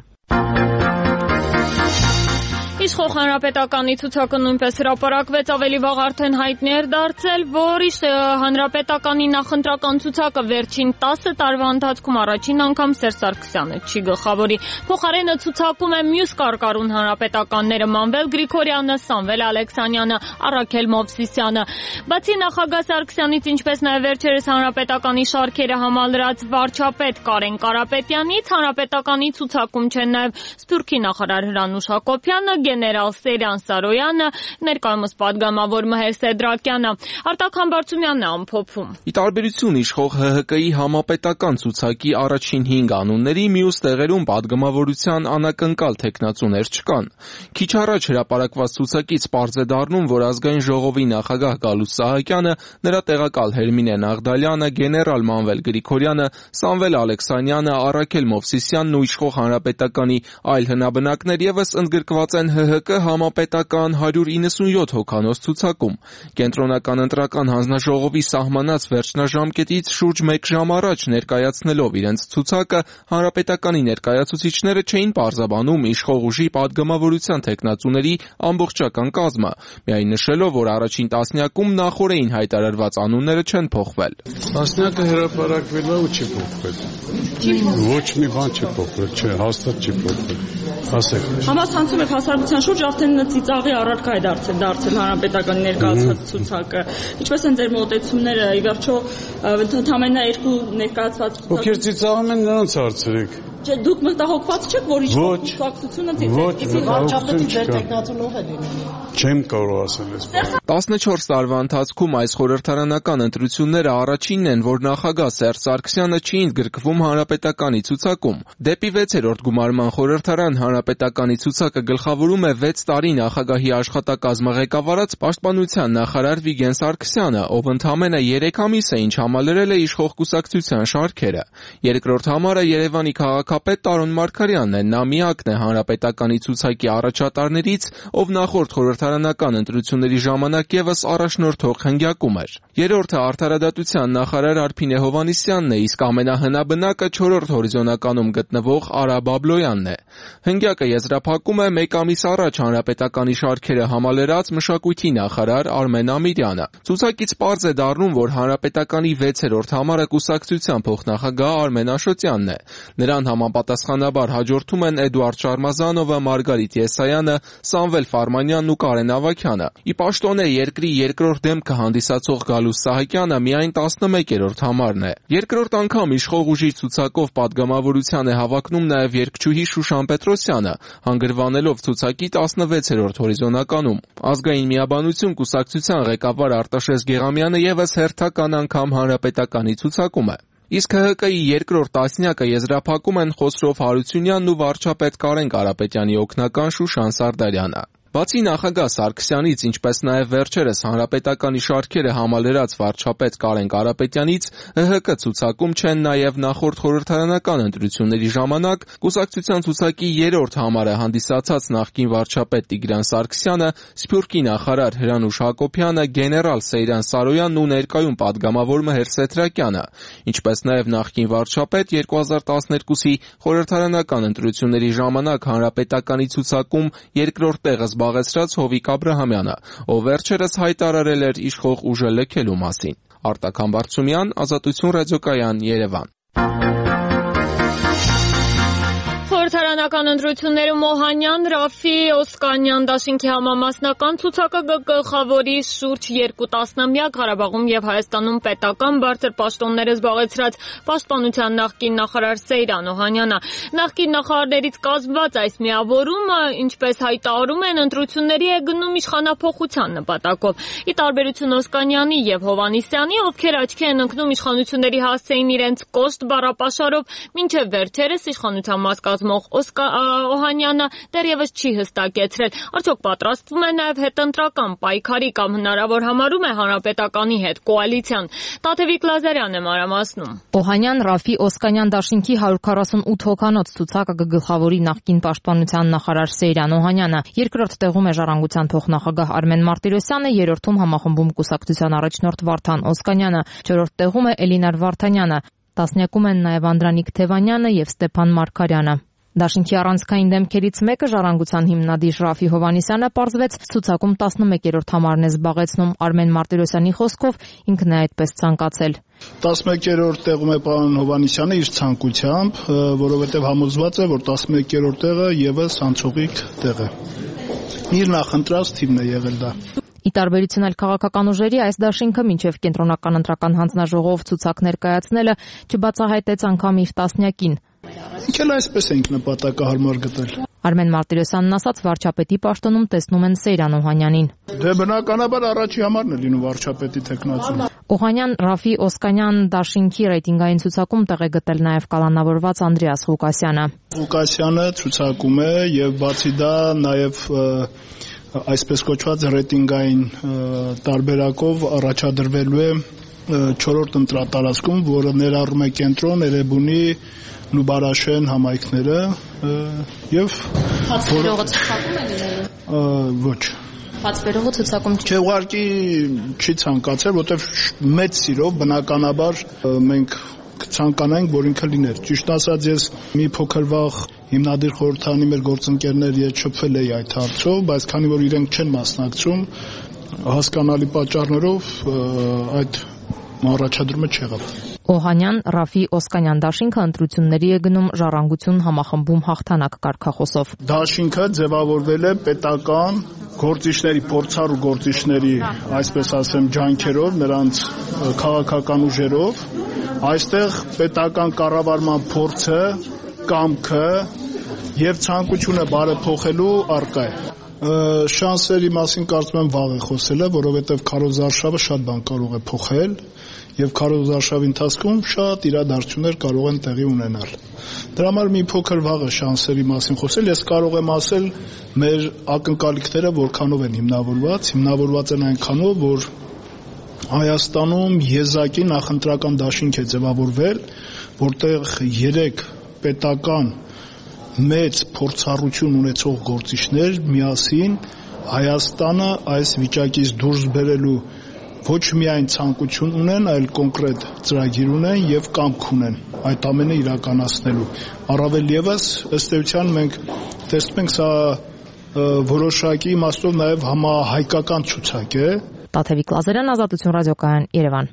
S1: Իշխող հանրապետականի ցուցակը նույնպես հրապարակվեց, ավելի վաղ արդեն հայտնի էր դարձել, որ հանրապետականի նախընտրական ցուցակը վերջին տասը տարվա ընթացքում առաջին անգամ Սերժ Սարգսյանը չի գլխավորի։ Փոխարենը ցուցակում է մյուս կարկառուն հանրապետականները՝ Մանվել Գրիգորյանը, Սամվել Ալեքսանյանը, Առաքել Մովսիսյանը։ Բացի նախագահ Սարգսյանից, ինչպես նաև վերջերս հանրապետականի շարքերը համալրած վարչապետ Կարեն Կարապետյանից, հանրապետականի ցուցակում չեն նաև Սփյուռքի նախարար Հրանուշ Հակոբյանը, գեներալ Սեյրան Սարոյանը, ներկայումս պատգամավոր Մհեր Սեդրակյանը։ Արտակ Համբարձումյանն է ամփոփում։
S11: Ի տարբերություն իշխող Հ Հ Կ-ի համապետական ցուցակի առաջին հինգ անունների, մյուս տեղերում պատգամավորության անակնկալ թեկնածուներ չկան։ Քիչ առաջ հրապարակված ցուցակից պարզ է դառնում, որ ազգային ժողովի նախագահ Գալուստ Սահակյանը, նրա տեղակալ Հերմինե Նաղդալյանը, գեներալ Մանվել Գրիգորյանը, Սամվել Ալեքսանյանը, Առաքել Մովսիսյանն ու իշխող հանրապետականի այլ հնաբնակներ ևս ընդգրկված են Հ Հ Կ համապետական հարյուր իննսունյոթ հոգանոց ցուցակում։ Կենտրոնական ընտրական հանձնաժողովի սահմանած վերջնաժամկետից շուրջ մեկ ժամ առաջ ներկայացնելով իրենց ցուցակը, հանրապետականի ներկայացուցիչները չէին պարզաբանում իշխող ուժի պատգամավորության թեկնածուների ամբողջական կազմը, միայն նշելով, որ առաջին տասնյակում նախօրեին հայտարարված անունները չեն փոխվել։
S5: Տասնյակը հրապարակվել է ու չի փոխվել։ Ոչ մի բան չի փոխվել, չէ, հաստատ չի փոխվել։ Ասեք։
S12: Համացանցում եք հասարակության շուրջ արդեն ծիծաղի առարկա է դարձել դարձել հանրապետականի ներկայացված ցուցակը։ Ինչպես են ձեր մոտեցումները, ի վերջո ընդհանրապես երկու ներկայացված ցուցակ։
S5: Ովքեր ծիծաղում են, նրանց հարցրեք։
S12: Չէ, դուք մտահոգված չեք, որ իշխող կուսակցությունը ծիծաղի վարչապետի ձեր տեխնացիոնով է լինում։
S5: Չեմ կարող ասել այսպես։
S11: տասնչորս տարվա ընթացքում այս խորհրդարանական ընտրությունները առաջինն են, որ նախագահ Սերժ Սարգսյանը չի ընդգրկվում հանրապետականի ցուցակում։ Դեպի վեցերորդ գումարման խորհրդարան հանրապետականի ցուցակը գլխավորում է վեց տարի նախագահի աշխատակազմը ղեկավարած պաշտպանության նախարար Վիգեն Սարգսյանը, ով ընդամենը երեք ամիս է ինչ համալրել է իշխող կուսակցության շարքերը։ Երկրորդ համարը Երևանի քաղաքապետ Տարոն Մարգարյանն է, նա միակն է հանրապետականի ցուցակի առաջատարներից, ով նախորդ խորհրդարանական ընտրությունների ժամանակ ևս առաջնորդող հնգյակում էր։ Երրորդը արդարադատության նախարար Արփինե Հովհաննիսյանն է, իսկ ամենահնաբնակը չորրորդ հորիզոնականում գտնվող Արա Բաբլոյանն է։ Հնգյակը եզրափակում է մեկ ամիս առաջ հանրապետականի շարքերը համալրած մշակույթի նախարար Արմեն Ամիրյանը։ Ցուցակից պարզ է դառնում, որ հանրապետականի վեցերորդ համարը կուսակցության փոխնախագահ Արմեն Աշոտյանն է։ Նրան համապատասխանաբար հաջորդում են Էդուարդ Շարմազանովը, Մարգարիտ Եսայանը, Սամվել Ֆարմանյանն ու Կարեն Ավագյանը։ Ի պաշտոնե երկրի երկրորդ դեմքը հանդիսացող Գալուստ Սահակյանը միայն տասնմեկերորդ համարն է։ Երկրորդ անգամ իշխող ուժի ցուցակով պատգամավորության է հավակնում նաև երգչուհի Շուշան Պետրոսյանը, հանգրվանելով ցուցակի տասնվեցերորդ հորիզոնականում։ Ազգային միաբանություն կուսակցության ղեկավար Արտաշես Գեղամյանը ևս հերթական անգամ հանրապետականի ցուցակում է։ Իսկ Հ Հ Կ-ի երկրորդ տասնյակը եզրափակում են Խոսրով Հարությունյանն ու վարչապետ Կարեն Կարապետյանի օգնական Շուշան Սարդարյանը։ Բացի նախագահ Սարգսյանից, ինչպես նաև վերջերս հանրապետականի շարքերը համալրած վարչապետ Կարեն Կարապետյանից, Հ Հ Կ ցուցակում չեն նաև նախորդ խորհրդարանական ընտրությունների ժամանակ կուսակցության ցուցակի երրորդ համարը հանդիսացած նախկին վարչապետ Տիգրան Սարգսյանը, Սփյուռքի նախարար Հրանուշ Հակոբյանը, գեներալ Սեյրան Սարոյանն ու ներկայում պատգամավոր Մհեր Սեդրակյանը, ինչպես նաև նախկին վարչապետ երկու հազար տասներկուսի խորհրդարանական ընտրությունների ժամանակ հանրապետականի ցուցակում երկրորդ տեղը զբաղեցրած Հովիկ Աբրահամյանը, ով վերջերս հայտարարել էր իշխող ուժը լքելու մասին։ Արտակ Համբարձումյան, Ազատություն ռադիոկայան, Երևան։
S1: Խորհրդարանական ընտրություններում Օհանյան, Ռաֆի, Օսկանյան դաշինքի համամասնական ցուցակը գլխավորի շուրջ երկու տասնամյակ Ղարաբաղում եւ Հայաստանում պետական բարձր պաշտոնները զբաղեցրած պաշտպանության նախկին նախարար Սեյրան Օհանյանը։ Նախկին նախարարներից կազմված այս միավորումը, ինչպես հայտարարում են, ընտրությունների է գնում իշխանափոխության նպատակով։ Ի տարբերություն Օսկանյանի եւ Հովհաննիսյանի, ովքեր աչքի են ընկնում իշխանությունների հասցեին իրենց կոշտ բառապաշարով, մինչեւ վերջերս իշխանության մաս կազմող Օհանյանը դեռևս չի հստակեցրել, արդյոք պատրաստվում է նաև հետընտրական պայքարի կամ հնարավոր համարում է հանրապետականի հետ կոալիցիան։ Տաթևիկ Լազարյանն է մանրամասնում։
S13: Օհանյան, Ռաֆի, Օսկանյան դաշինքի հարյուր քառասունութ հոգանոց ցուցակը կգլխավորի նախկին պաշտպանության նախարար Սեյրան Օհանյանը, երկրորդ տեղում է Ժառանգության փոխնախագահ Արմեն Մարտիրոսյանը, երրորդում համախմբում կուսակցության առաջնորդ Վարդան Օսկանյանը, չորրորդ տեղում է Էլինար Վարդանյանը, տասնյակում են նաև Անդրանիկ Թևանյանը եւ Ստեփան Մարգարյանը։ Դաշինքի առանցքային դեմքերից մեկը Ժառանգության հիմնադիր Ռաֆի Հովհաննիսյանը պարզվեց ցուցակում տասնմեկերորդ համարն է զբաղեցնում։ Արմեն Մարտիրոսյանի խոսքով ինքն է այդպես ցանկացել։
S14: տասնմեկերորդ տեղում է պարոն Հովհաննիսյանը իր ցանկությամբ, որովհետև համոզված է, որ տասնմեկերորդ տեղը եւս անցողիկ տեղ է։ Իր նախընտրած թիմն է եղել դա։
S13: Ի տարբերություն այլ քաղաքական ուժերի, այս դաշինքը մինչև կենտրոնական ընտրական հանձնաժողով ցուցակ ներկայացնելը չբացահայտեց անգամ իր տասնյակին։
S14: Ինքն այսպես ենք նպատակահարմար գտել։
S13: Արմեն Մարտիրոսյանն ասաց, վարչապետի պաշտոնում տեսնում են Սեյրան Օհանյանին։
S14: Դե բնականաբար առաջի համարն է լինում վարչապետի տեխնացում։
S13: Օհանյան Ռաֆի Օսկանյան դաշինքի ռեյտինգային ցուցակում տեղ է գտել նաև կալանավորված Անդրեաս Ղուկասյանը։
S14: Ղուկասյանը ցուցակում է եւ բացի դա նաև այսպես կոչված ռեյտինգային տարբերակով առաջադրվելու է չորրորդ ընտրատարածքում, որը ներառում է Կենտրոն, Էրեբունի, Նուբարաշեն համայնքները եւ
S13: Հացվերողը ցուցակում է լինելու։
S14: Ոչ։
S13: Հացվերողը ցուցակում
S14: չէ, ուղղակի չի ցանկացել, որտեվ մեծ սիրով բնականաբար մենք ցանկանանք, որ ինքը լիներ։ Ճիշտ ասած, ես մի փոքր վաղ հիմնադիր խորհրդարանի մեր գործընկերների հետ շփվել էի այդ հարցով, բայց քանի որ իրենք չեն մասնակցում, հասկանալի պատճառներով այդ առաջադրումը չեղավ։
S13: Օհանյան Ռաֆի Օսկանյան դաշինքը ընտրությունների է գնում Ժառանգություն համախմբում հաղթանակ կարգախոսով։
S14: Դաշինքը ձևավորվել է պետական գործիչների, փորձառու գործիչների, այսպես ասեմ, ջանքերով, նրանց քաղաքական ուժերով, այստեղ պետական կառավարման փորձը, կամքը եւ ցանկությունը բարեփոխելու առկա է։ Շանսերի մասին կարծում եմ վաղ է խոսելը, որովհետեւ քարոզարշավը շատ բան կարող է փոխել եւ քարոզարշավի ընթացքում շատ իրադարձություններ կարող են տեղի ունենալ։ Դրա համար մի փոքր վաղ է շանսերի մասին խոսել, ես կարող եմ ասել մեր ակնկալիքները որքանով են հիմնավորված, հիմնավորված են այնքանով, որ Հայաստանում եզակի նախընտրական դաշինք է ձևավորվել, որտեղ երեք պետական մեծ փորձառություն ունեցող գործիչներ միասին Հայաստանը այս վիճակից դուրս բերելու ոչ միայն ցանկություն ունեն, այլ կոնկրետ ծրագիր ունեն եւ կամք ունեն այդ ամենը իրականացնելու։ Առավել եւս ըստ էության մենք տեսնում ենք սա որոշակի իմաստով նաեւ համահայկական ցուցակ է։
S13: Տաթևիկ Լազարյան, Ազատություն ռադիոկայան, Երևան։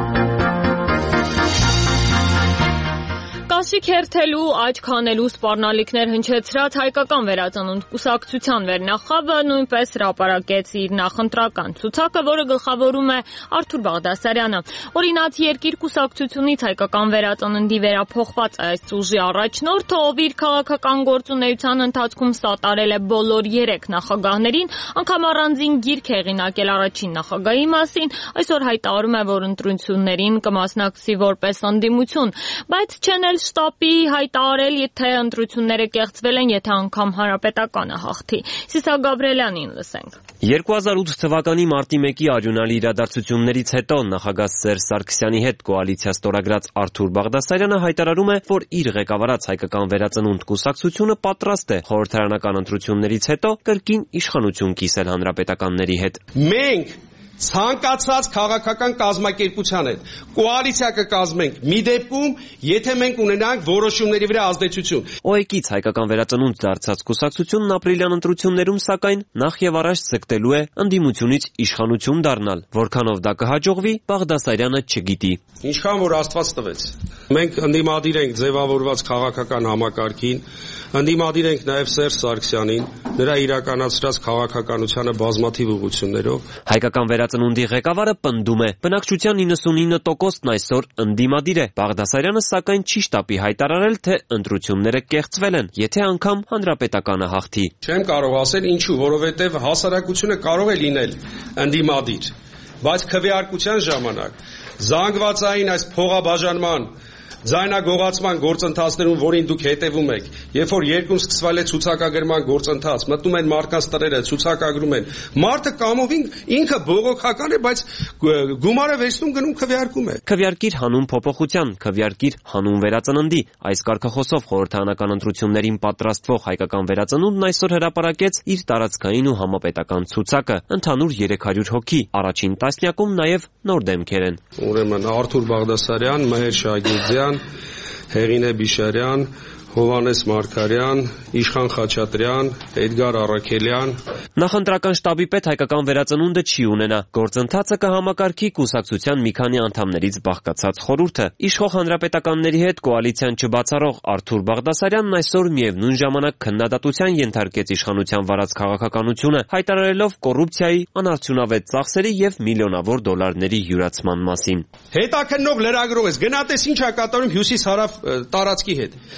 S1: Կաշիկ հերթելու, աչք հանելու սպառնալիքներ հնչեցրած հայկական վերածնունդ կուսակցության վերնախավը նույնպես հրապարակեց իր նախընտրական ցուցակը, որը գլխավորում է Արթուր Բաղդասարյանը։ Օրինաց երկիր կուսակցությունից հայկական վերածննդի վերափոխված այս ուժի առաջնորդը, ով իր քաղաքական գործունեության ընթացքում սատարել է բոլոր երեք նախագահներին, անգամ առանձին գիրք հեղինակել առաջին նախագահի մասին, այսօր հայտարարում է, որ ընտրություններին կմասնակցի որպես ընդդիմություն, բայց չեն էլ շտապի հայտարարել, եթե ընտրությունները կեղծվել են, եթե անգամ Հանրապետականը հաղթի։ Սիսա Գաբրելյանին լսենք։
S15: երկու հազար ութ թվականի մարտի մեկի արյունալի իրադարձություններից հետո նախագահ Սերժ Սարգսյանի հետ կոալիցիա ստորագրած Արթուր Բաղդասարյանը հայտարարում է, որ իր ղեկավարած հայկական վերածնունդ կուսակցությունը պատրաստ է խորհրդարանական ընտրություններից հետո կրկին իշխանություն կիսել հանրապետականների հետ։
S16: Մենք ցանկացած քաղաքական կազմակերպության հետ կոալիցիա կկազմենք մի դեպքում, եթե մենք ունենանք որոշումների վրա ազդեցություն։
S15: ՕԵԿ-ից հայկական վերածնունդ դարձած կուսակցությունն ապրիլյան ընտրություններում սակայն նախ եւ առաջ ցկտելու է ընդդիմությունից իշխանություն դառնալ, որքանով դա կհաջողվի, Բաղդասարյանը չգիտի։
S16: Ինչքան որ Աստված տվեց։ Մենք ընդդիմադիր ենք ձևավորված քաղաքական համակարգին, ընդդիմադիր ենք նաև Սերժ Սարգսյանին, նրա իրականացրած քաղաքականությանը բազմաթիվ ուղղություններով։
S15: Հայկական վերածնունդի ղեկավարը պնդում է, բնակչության նույնսունինը տոկոսն այսօր ընդդիմադիր է։ Բաղդասարյանը սակայն չի շտապի հայտարարել, թե ընտրությունները կեղծվել են, եթե անգամ հանրապետականը հաղթի։
S16: Չեմ կարող ասել ինչու, որովհետև հասարակությունը կարող է լինել ընդդիմադիր, բայց քվեարկության ժամանակ զանգվածային այս փողաբաժանման ձայնագողացման գործընթացներում, որին դուք հետևում եք, երբ որ երկում սկսվել է ցուցակագրման գործընթաց, մտնում են մարդկանց տները, ցուցակագրում են, մարդը կամովին ինքը բողոքական է, բայց գումարը վերցնում գնում քվեարկում է։
S15: Քվեարկիր հանուն փոփոխության, քվեարկիր հանուն վերածննդի։ Այս կարգախոսով խորհրդարանական ընտրություններին պատրաստվող հայկական վերածնունդն այսօր հրապարակեց իր տարածքային ու համապետական ցուցակը, ընդհանուր երեք հարյուր հոգի, առաջին տասնյակում նաև նոր դեմքեր են։
S16: Ուրեմն Արթուր Բաղդասարյան, Մհեր Շագիրդյան, Հեղինե Բիշարյան, Հովանես Մարգարյան, Իշխան Խաչատրյան, Էդգար Առաքելյան։
S15: Նախընտրական շտաբի պետ հայկական վերածնունդը չի ունենա։ Գործընթացը կհամակարգի կուսակցության մի քանի անդամներից բաղկացած խորհուրդը։ Իշխող հանրապետականների հետ կոալիցիան չբացառող Արթուր Բաղդասարյանն այսօր միևնույն ժամանակ քննադատության ենթարկեց իշխանության վարած քաղաքականությունը, հայտարարելով կոռուպցիայի, անարդյունավետ ծախսերի եւ միլիոնավոր դոլարների յուրացման մասին։
S16: Հետաքննող լրագրող ես, գնա տես ինչ է կատարում հյուսիս հարավ տարածքի հետ։ հինգ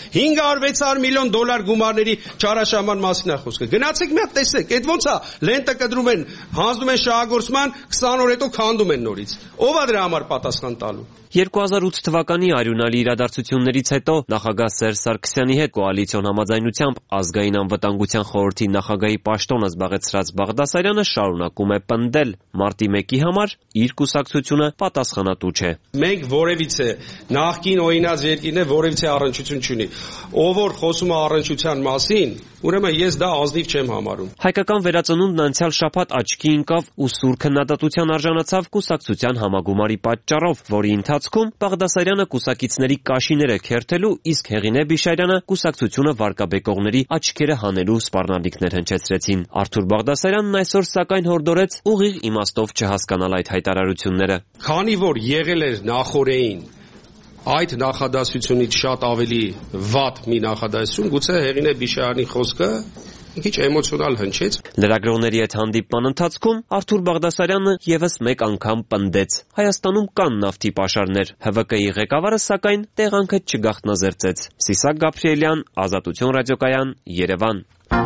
S16: հարյուր վեց հարյուր միլիոն դոլար գումարների չարաշահման մասին է խոսքը։ Գնացեք մի հատ տեսեք, այդ ոնց է լենտը կտրում են, հանձնում են շահագործման, քսան օր հետո քանդում են նորից։ Ո՞վ է դրա համար պատասխան տալու։
S15: երկու հազար ութ թվականի արյունալի իրադարձություններից հետո նախագահ Սերժ Սարգսյանի հետ կոալիցիոն համաձայնությամբ ազգային անվտանգության խորհրդի նախագահի պաշտոնը զբաղեցրած Բաղդասարյանը շարունակում է պնդել. մարտի մեկի համար իր կուսակցությունը պատասխանատու չէ։
S16: Մենք որևիցե նախկին օրինաց երկիրն է, որևիցե առնչություն չունի։ Ով որ խոսում է առնչության մասին, ուրեմն ես դա ազնիվ չեմ համարում։
S15: Հայկական վերածնունդն անցյալ շաբաթ աչքի ընկավ ու սուր քննադատության արժանացավ կուսակցության համագումարի պատճառով, որի ընթացքում Բաղդասարյանը կուսակիցների կաշիները քերթելու, իսկ Հեղինե Բիշարյանը կուսակցությունը վարկաբեկողների աչքերը հանելու սպառնալիքներ հնչեցրեցին։ Արթուր Բաղդասարյանն այսօր սակայն հորդորեց ուղիղ իմաստով չհասկանալ այդ հայտարարությունները։
S16: Քանի որ եղել էր նախորդին այդ նախադասությունից շատ ավելի վատ մի նախադասություն, գուցե Հեղինե Բիշարյանի խոսքը մի քիչ էմոցիոնալ հնչեց։
S15: Լրագրողների հետ հանդիպման ընթացքում Արթուր Բաղդասարյանը եւս մեկ անգամ պնդեց. Հայաստանում կան նավթի պաշարներ։ Հ V K-ի ղեկավարը սակայն տեղանքը չգաղտնազերծեց։ Սիսակ Գաբրիելյան, Ազատություն ռադիոկայան, Երևան։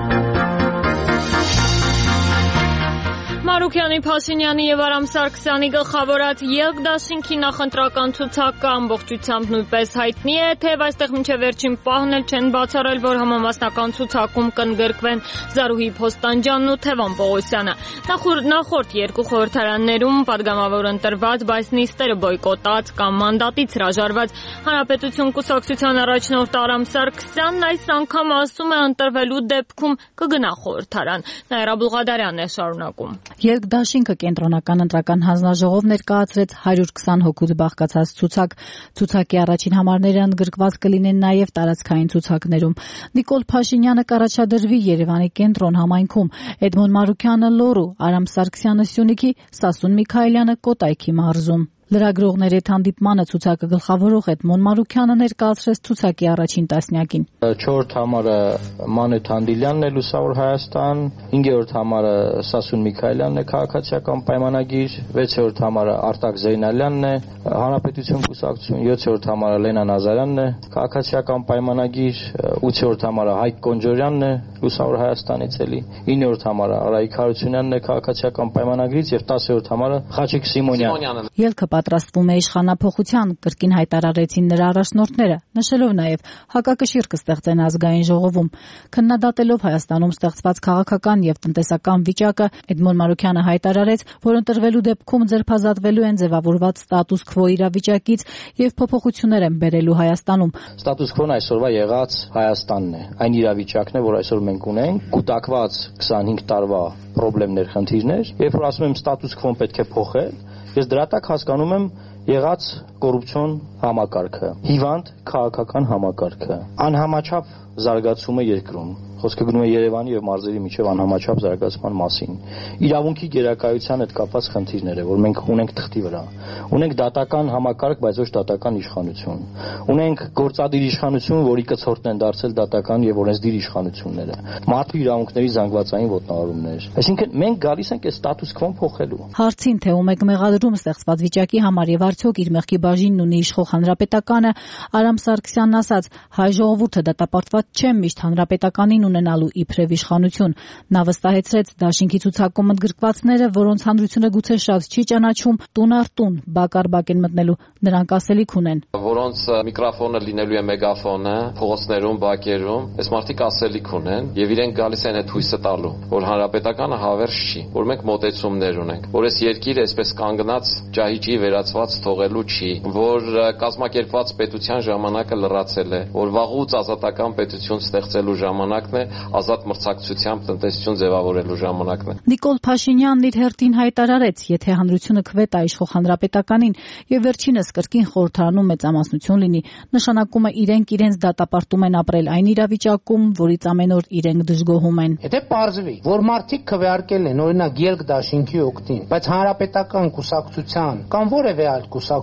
S1: Մարուքյանի, Փաշինյանի եւ Արամ Սարգսյանի գլխավորած ԵԼԿ դաշինքի նախընտրական ցուցակը ամբողջությամբ նույնպես հայտնի է, թեև այստեղ մինչև վերջին պահն էլ չեն բացառել, որ համամասնական ցուցակում կընդգրկվեն Զարուհի Փոստանջյանն ու Թևոն Պողոսյանը։ Նախորդ երկու խորհրդարաններում падգամավոր ընտրված, բայց նիստերը բոյկոտած կամ մանդատից հրաժարված Հանրապետություն կուսակցության առաջնորդ Արամ Սարգսյանն այս անգամ ասում է ընտրվելու դեպքում կգնա խորհրդարան։ Նաիրա Բուլղադարյանն է շարունակում։
S17: ԵԼԿ դաշինքը կենտրոնական ընտրական հանձնաժողով ներկայացրեց հարյուր քսան հոգուց բաղկացած ցուցակ։ Ցուցակի առաջին համարները ընդգրկված կլինեն նաև տարածքային ցուցակներում։ Նիկոլ Փաշինյանը կառաջադրվի Երևանի կենտրոն համայնքում, Էդմոն Մարուքյանը Լոռու, Արամ Սարգսյանը Սյունիքի, Սասուն Միքայելյանը Կոտայքի մարզում։ Լրագրողների հետ հանդիպմանը ցուցակը գլխավորող Էդմոն Մարուքյանը ներկայացրեց ցուցակի առաջին տասնյակին։
S18: չորրորդ համարը Մանեթ Հանդիլյանն է, Լուսավոր Հայաստան, հինգերորդ համարը Սասուն Միքայելյանն է, Քաղաքացիական պայմանագիր, վեցերորդ համարը Արտակ Զեյնալյանն է, Հանրապետություն կուսակցություն, յոթերորդ համարը Լենա Նազարյանն է, Քաղաքացիական պայմանագիր, ութերորդ համարը Հայկ Կոնջորյանն է, Լուսավոր Հայաստանից էլի, իններորդ համարը Արայիկ Հարությունյանն է, Քաղաքացիական պայմանագրից եւ տասերորդ համարը Խաչիկ Սիմոնյանն։
S17: ԵԼԿ պատրաստվում է իշխանափոխության, կրկին հայտարարեցին նրա առաջնորդները, նշելով նաև հակակշիռ կստեղծեն ազգային ժողովում։ Քննադատելով Հայաստանում ստեղծված քաղաքական եւ տնտեսական վիճակը, Էդմոն Մարուքյանը հայտարարեց, որ ընտրվելու դեպքում ձերբազատվելու են ձևավորված ստատուս քվո իրավիճակից եւ փոփոխություններ են բերելու Հայաստանում։
S18: Ստատուս քվոն այսօրվա եղած Հայաստանն է, այն իրավիճակն է, որ այսօր մենք ունենք, կուտակված քսանհինգ տարվա խնդիրներ, խնդիրներ, երբ որ ասում եմ ստատուս քվոն պետք է փոխել, ես դրա տակ հասկանում եմ եղած կոռուպցիոն համակարգը, հիվանդ քաղաքական համակարգը, անհամաչափ զարգացումը երկրում։ Խոսքը գնում է Երևանի եւ մարզերի միջև անհամաչափ զարգացման մասին։ Իրավունքի գերակայության հետ կապված խնդիրները, որ մենք ունենք թղթի վրա։ Ունենք դատական համակարգ, բայց ոչ դատական իշխանություն։ Ունենք գործադիր իշխանություն, որի կցորդն են դարձել դատական եւ օրենսդիր իշխանությունները։ Մարդու իրավունքների զանգվածային ոտնահարումներ։ Այսինքն մենք գալիս ենք այս ստատուս քվոն փոխելու։
S17: Հարցին, թե ում եք մեղադրում ստեղծված վիճակի համար եւ արդյոք իր մեղքի բաժինն ունի իշխող հանրապետականը, Արամ Սարգսյանն ասաց. հայ ժողովուրդը դատապարտված չէ միշտ հանրապետականին ունենալու իբրև իշխանություն։ Նա վստահեցրեց դաշինքի ցուցակում ընդգրկվածները, որոնց հանրությունը գուցե շատ չի ճանաչում, տուն առ տուն, բակ առ բակ են մտնելու, նրանք ասելիք ունեն։
S19: Որոնց միկրոֆոնը լինելու է մեգաֆոնը, փողոցներում, բակերում, այս մարդիկ ասելիք ունեն եւ իրենք գալիս են այդ հույսը տալու, որ հանրապետականը հավերժ չի, որ մենք մոտեցումներ ունենք, որ այս երկիրը այսպես կանգնած ջահիջի վերածված թողելու չի, որ կազմակերպված պետության ժամանակը լրացել է, որ վաղուց ազատական պետություն ստեղծելու ժամանակն է, ազատ մրցակցությամբ տնտեսություն ձևավորելու ժամանակն է։
S17: Նիկոլ Փաշինյանն իր հերթին հայտարարեց, եթե հանրությունը քվետ է իշխող հանրապետականին եւ վերջինս կրկին խորհրդարանում մեծամասնություն լինի, նշանակում է իրենք իրենց դատապարտում են ապրել այն իրավիճակում, որից ամեն օր իրենք դժգոհում են։
S20: Եթե պարզվի, որ մարդիկ քվեարկել են օրինակ ԵԼԿ դաշինքի օգտին, բայց հանրապետական կուսակցության կամ որևէ այլ կուսակցության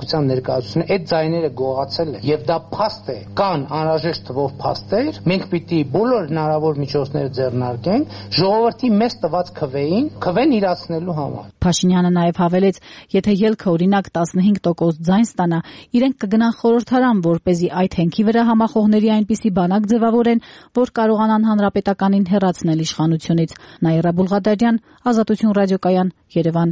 S20: ներկայացությունը այդ ձայները գողացել է եւ դա փաստ է, կան անհրաժեշտ թվով փաստեր, մենք պիտի բոլոր հնարավոր միջոցները ձեռնարկենք ժողովրդի մեզ տված քվեին, քվեն իրացնելու համար։
S17: Փաշինյանը նաև հավելեց, եթե ելքը օրինակ տասնհինգ տոկոս ձայն ստանա, իրենք կգնան խորհրդարան, որպեսզի այդ հենքի վրա համախոհների այնպիսի բանակ ձևավորեն, որ կարողանան հանրապետականին հեռացնել իշխանությունից։ Նաիրա Բուլղադարյան, Ազատություն ռադիոկայան, Երևան։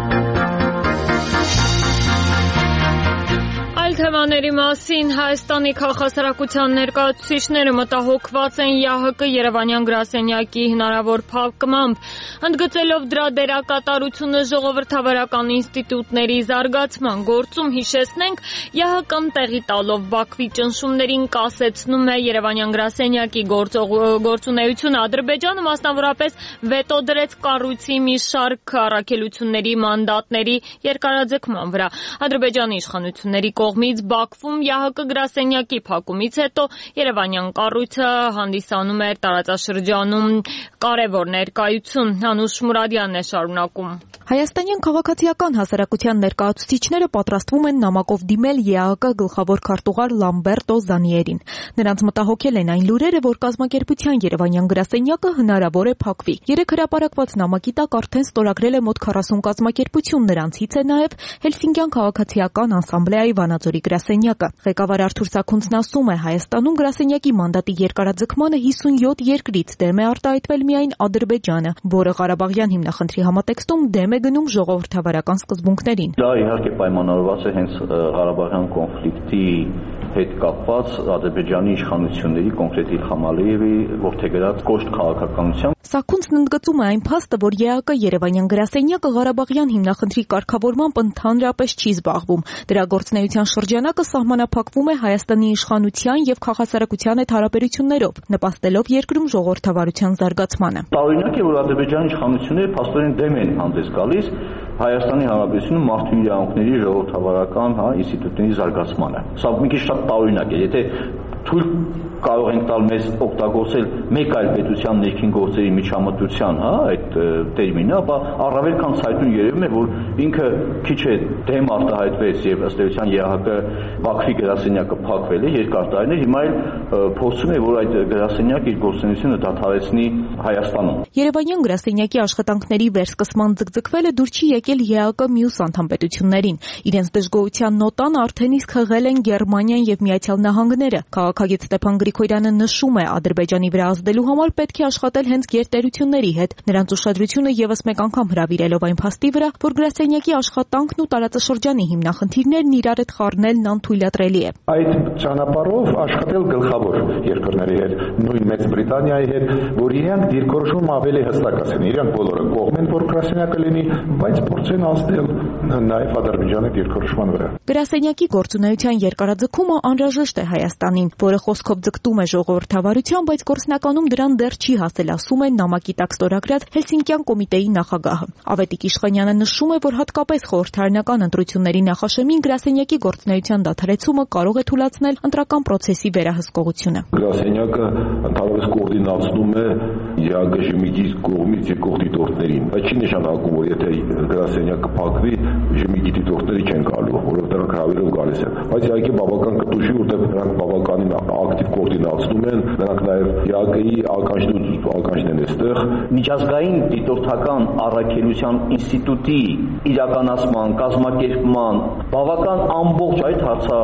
S1: Թեմաների մասին Հայաստանի քաղաքասարակության ներկայացուցիչները մտահոգված են ԵԱՀԿ Երևանյան գրասենյակի հնարավոր փակմամբ, ընդգծելով դրա դերակատարությունը ժողովրդավարական ինստիտուտների զարգացման գործում, հիշեցնենք, ԵԱՀԿ-ն տեղի տալով Բաքվի ճնշումներին կասեցնում է Երևանյան գրասենյակի գործունեությունը։ Ադրբեջանը մասնավորապես վետո դրեց կառույցի մի շարք առաքելությունների մանդատների երկարաձգման վրա։ Ադրբեջանի իշխանությունների կողմից Բաքվում ԵԱՀԿ գրասենյակի փակումից հետո Երևանյան կառույցը հանդիսանում էր տարածաշրջանում կարևոր ներկայություն։ Անուշ Մուրադյանն է շարունակում։
S21: Հայաստանյան քաղաքացիական հասարակության ներկայացուցիչները պատրաստվում են նամակով դիմել ԵԱՀԿ գլխավոր քարտուղար Լամբերտո Զանիերին։ Նրանց մտահոգել են այն լուրերը, որ կազմակերպության Երևանյան գրասենյակը հնարավոր է փակվի։ Երեք հրապարակված նամակի տակ արդեն ստորագրել է մոտ քառասուն կազմակերպություն, նրանցից է նաև Հելսինկյան քաղաքացիական անսամբլեայի Վանաձորի գրասենյակը։ Ղեկավար Արթուր Սաքունցն ասում է, Հայաստանում գրասենյակի մանդատի երկարաձգմանը հիսունյոթ երկրից դեմ է արտահայտվել միայն Ադրբեջանը, որը Ղարաբաղյան հիմնախնդրի համատեքստում դեմ է գնում ժողովրդավարական սկզբունքներին։
S22: Դա իհարկե պայմանավորված է հենց Ղարաբաղյան կոնֆլիկտի հետ կապված Ադրբեջանի իշխանությունների, կոնկրետ Իլհամ Ալիևի որդեգրած կոշտ քաղաքականությամբ։
S21: Սաքունցն ընդգծում է այն փաստը, որ ԵԱՀԿ Երևանյան գրասենյակը Ղարաբաղյան հիմնախնդրի կարգավորմամբ ընդհանրապես չի զբաղվում։ Դրա գործունեության շրջանակը սահմանափակվում է Հայաստանի իշխանության եւ քաղաքասարակության հետ հարաբերություններով, նպաստելով երկրում ժողովրդավարության զարգացմանը։
S22: Տարօրինակ է, որ Ադրբեջանի իշխանությունները փաստորեն դեմ են հանդես գալիս Հայաստանի Հանրապետությունում մարդու իրավունքների ժողովրդավարական հա ինստիտուտների զարգացմանը։ Սա մի քիչ շատ տարօրինակ է, եթե թույլ կարող ենք տալ մեզ օգտագործել մեկ այլ պետության ներքին գործերի միջամտության, հա, այդ տերմինը, ապա առավել քան ցայտուն երևում է, որ ինքը քիչ է դեմ արտահայտվեց եւ ըստ էության ԵԱՀԿ Բաքվի գրասենյակը փակվել է երկար տարիներ, հիմա էլ փորձում է, որ այդ գրասենյակը իր գործունեությունը դադարեցնի Հայաստանում։
S21: Երևանյան գրասենյակի աշխատանքների վերսկսման ձգձգվելը դուր չի եկել ԵԱՀԿ մյուս անդամպետություններին։ Իրենց դժգոհության նոտան արդեն իսկ հղել են Գերմանիան եւ Միացյալ Նահանգները։ Քաղաքագետ Ստեփան Գրիգորյանը նշում է, Ադրբեջանի վրա ազդելու համար պետք է աշխատել հենց գերտերությունների հետ, նրանց ուշադրությունը եւս մեկ անգամ հրավիրելով այն փաստի վրա, որ գրասենյակի աշխատանքն ու տարածաշրջանի հիմնախնդիրներն իրար հետ խառնելն անթույլատրելի է։
S23: Այդ ճանապարհով աշխատել գլխավոր երկրների հետ, նույն Մեծ Բրիտանիայի հետ, որ իրենք դիրքորոշում ավելի հստակացնեն, իրենք բոլորը կողմ են, որ գրասենյակը լինի, բայց փորձեն ազդել նաեւ Ադրբեջանի դիրքորոշման վրա։
S21: Գրասենյակի գործունեության երկարաձգումը անհրաժեշտ է Հայաստանին, որը խոսքով ձգտում է ժողովրդավարության, բայց գործնականում դրան դեռ չի հասել, ասում է նամակի տակ ստորագրած Հելսինկյան կոմիտեի նախագահը։ Ավետիք Իշխանյանը նշում է, որ հատկապես խորհրդարանական ընտրությունների նախաշեմին գրասենյակի գործունեության դադարեցումը կարող է թուլացնել ընտրական process-ի վերահսկողությունը։
S23: Գրասենյակը ընդհանրապես կոորդինացնում է ԵԱՀԿ ժմիդի կողմից երկող դիտորդներին։ Այդ չի նշանակում, որ եթե գրասենյակը փակվի, ժմիդի դիտորդները չեն գալու, որովհետև նրանք հրավիրով գալիս են։ Բայց իհարկե բավական կտուշի, որտեղ նրանք բավականին ակտիվ կոորդինացնում են, նրանք նաև ԵԱՀԿ-ի ականջն ու ականջն են այստեղ։
S22: Միջազգային դիտորդական առաքելության ինստիտուտի իրականացման, կազմակերպման բավական ամբողջ այդ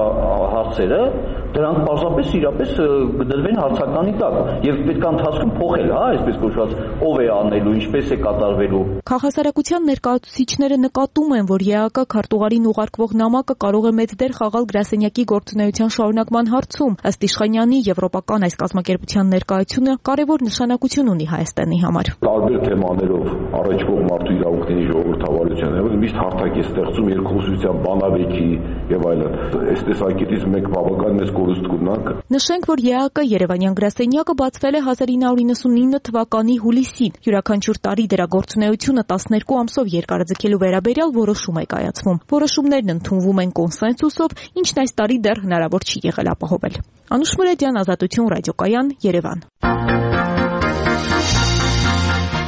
S22: հարցերը դրանք պարզապես իրապես գտնվեն հարցականի տակ եւ պետք է ընթացքում փոխել, հա, այսպես կոչված, ով է անելու, ինչպես է կատարվելու։
S21: Քաղաքասարակության ներկայացուցիչները նկատում են, որ ԵԱՀԿ քարտուղարին ուղարկվող նամակը կարող է մեծ դեր խաղալ գրասենյակի գործունեության շարունակման հարցում։ Ըստ Իշխանյանի, եվրոպական այս կազմակերպության ներկայությունը կարևոր նշանակություն ունի Հայաստանի համար։
S23: Տարբեր թեմաներով առաջվող մարդու իրավունքների ժողովրդավարության եւ միշտ հարթակ է ստեղծում երկխոսության բանավեճի եւ այլն։ Այս տեսակետից մենք բավական մեծ կորուստ կունենք։
S21: Նշենք, որ ԵԱՀԿ Երևանյան գրասենյակը բացվել է հազար ինը հարյուր նվաթ թվականի հուլիսին։ Յուրաքանչյուր տարի դրա գործունեությունը տասներկու ամսով երկարաձգելու վերաբերյալ որոշում է կայացվում։ Որոշումներն ընդունվում են կոնսենսուսով, ինչն այս տարի դեռ հնարավոր չի եղել ապահովել։ Անուշ Մուրադյան, Ազատություն ռադիոկայան, Երևան։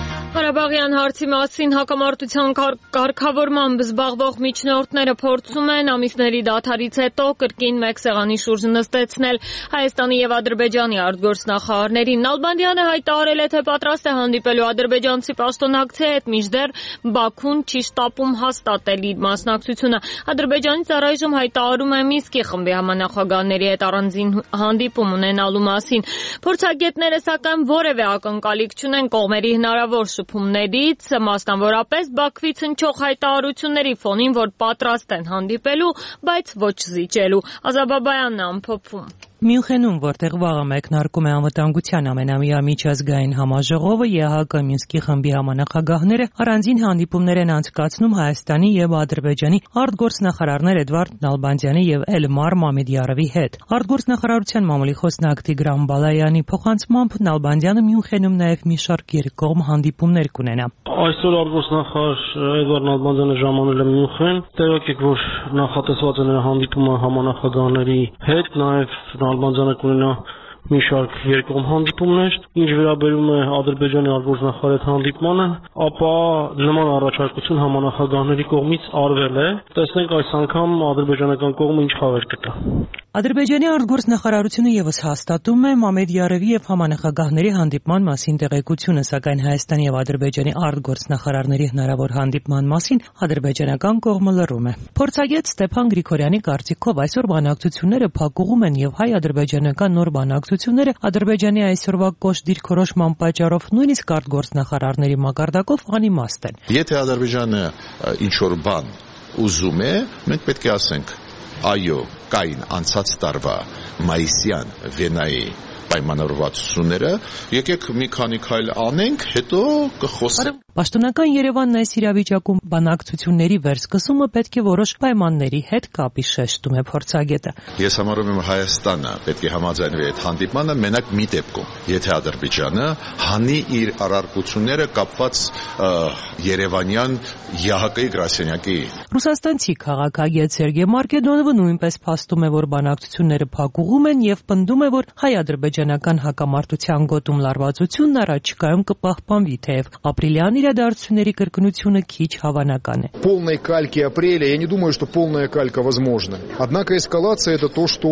S1: Ղարաբաղյան հարցի մասին հակամարտության կարգավորմամբ զբաղվող միջնորդները փորձում են ամիսների դադարից հետո կրկին մեկ սեղանի շուրջ նստեցնել Հայաստանի եւ Ադրբեջանի արտգործնախարարներին։ Նալբանդյանը հայտարարել է, թե պատրաստ է հանդիպելու ադրբեջանցի պաշտոնակցի հետ, մինչդեռ Բաքուն չի շտապում հաստատել իր մասնակցությունը։ Ադրբեջանից առայժմ հայտարարում է Մինսկի խմբի համանախագահների հետ առանձին հանդիպում ունենալու մասին։ Փորձագետները սակայն որևէ ակնկալիք չունեն կողմերի հնարավոր շփումներից, մասնավորապես Բաքվից հնչող հայտարարությունների ֆոնին, որ պատրաստ են հանդիպելու, բայց ոչ զիջելու։ Ազաբաբայանն է ամփոփում։
S2: Մյունխենում, որտեղ վաղը մեկնարկում է անվտանգության ամենամյա միջազգային համաժողովը, ԵՀԿ Մինսկի խմբի համանախագահները առանձին հանդիպումներ են անցկացնում Հայաստանի եւ Ադրբեջանի արտգործնախարարներ Էդվարդ Նալբանդյանի եւ Էլմար Մամեդյարովի հետ։ Արտգործնախարարության մամուլի խոսնակ Տիգրան Բալայանի փոխանցմամբ Նալբանդյանը Մյունխենում նաեւ մի շարք երկկողմ հանդիպումներ կունենա։
S4: Այսօր արտգործնախարար Էդվարդ Նալբանդյանը ժամանել է Մյունխեն, տեղյակ եք, որ նախատեսված է նրա հանդիպումը համանախագահների հետ, նաեւ Նալբանդյանը կունենա մի շարք երկկողմ հանդիպումներ, ինչ վերաբերում է Ադրբեջանի արտգործնախարարի հետ հանդիպմանը, ապա նման առաջարկություն համանախագահների կողմից արվել է։ Տեսնենք այս անգամ ադրբեջանական կողմը ինչ խաղեր կտա։
S2: Ադրբեջանի արտգործնախարարությունը եւս հաստատում է Մամեդյարովի եւ համանախագահների հանդիպման մասին տեղեկությունը, սակայն Հայաստանի եւ Ադրբեջանի արտգործնախարարների հնարավոր հանդիպման մասին ադրբեջանական կողմը լռում է։ Փորձագետ Ստեփան Գրիգորյանի կարծիքով այսօր բանակցությունները փակուղում են եւ հայ-ադրբեջանական նոր բանակցությունները Ադրբեջանի այսօրվա կոշտ դիրքորոշման պատճառով նույնիսկ արտգործնախարարների մակարդակով անիմաստ են։
S6: Եթե Ադրբեջանը ինչ որ բան ուզում է, մենք պետք է ասենք այո, կային անցած տարվա մայիսյան Վենայի պայմանավորվածությունները, եկեք մի քանի քայլ անենք, հետո կխոսենք։
S2: Պաշտոնական Երևանն այս իրավիճակում բանակցությունների վերսկսումը պետք է որոշ պայմանների հետ կապի շեշտում է փորձագետը։
S6: Ես համարում եմ Հայաստանը պետք է համաձայնվի այդ հանդիպմանը մենակ մի դեպքում, եթե Ադրբեջանը հանի իր առարկությունները կապված Երևանյան ԵՀԿ-ի գրասենյակի։
S2: Ռուսաստանցի քաղաքագետ Սերգեյ Մարկեդոնովը նույնպես փաստում է, որ բանակցությունները փակուղում են եւ պնդում է, որ հայ-ադրբեջանական հակամարտության գոտում լարվածությունն առաջիկայում կպահպանվի, թեև ապրիլյան իրադարձությունների կրկնությունը քիչ հավանական է։
S24: Полной кальки апреля, я не думаю, что полная калька возможна. Однако эскалация это то, что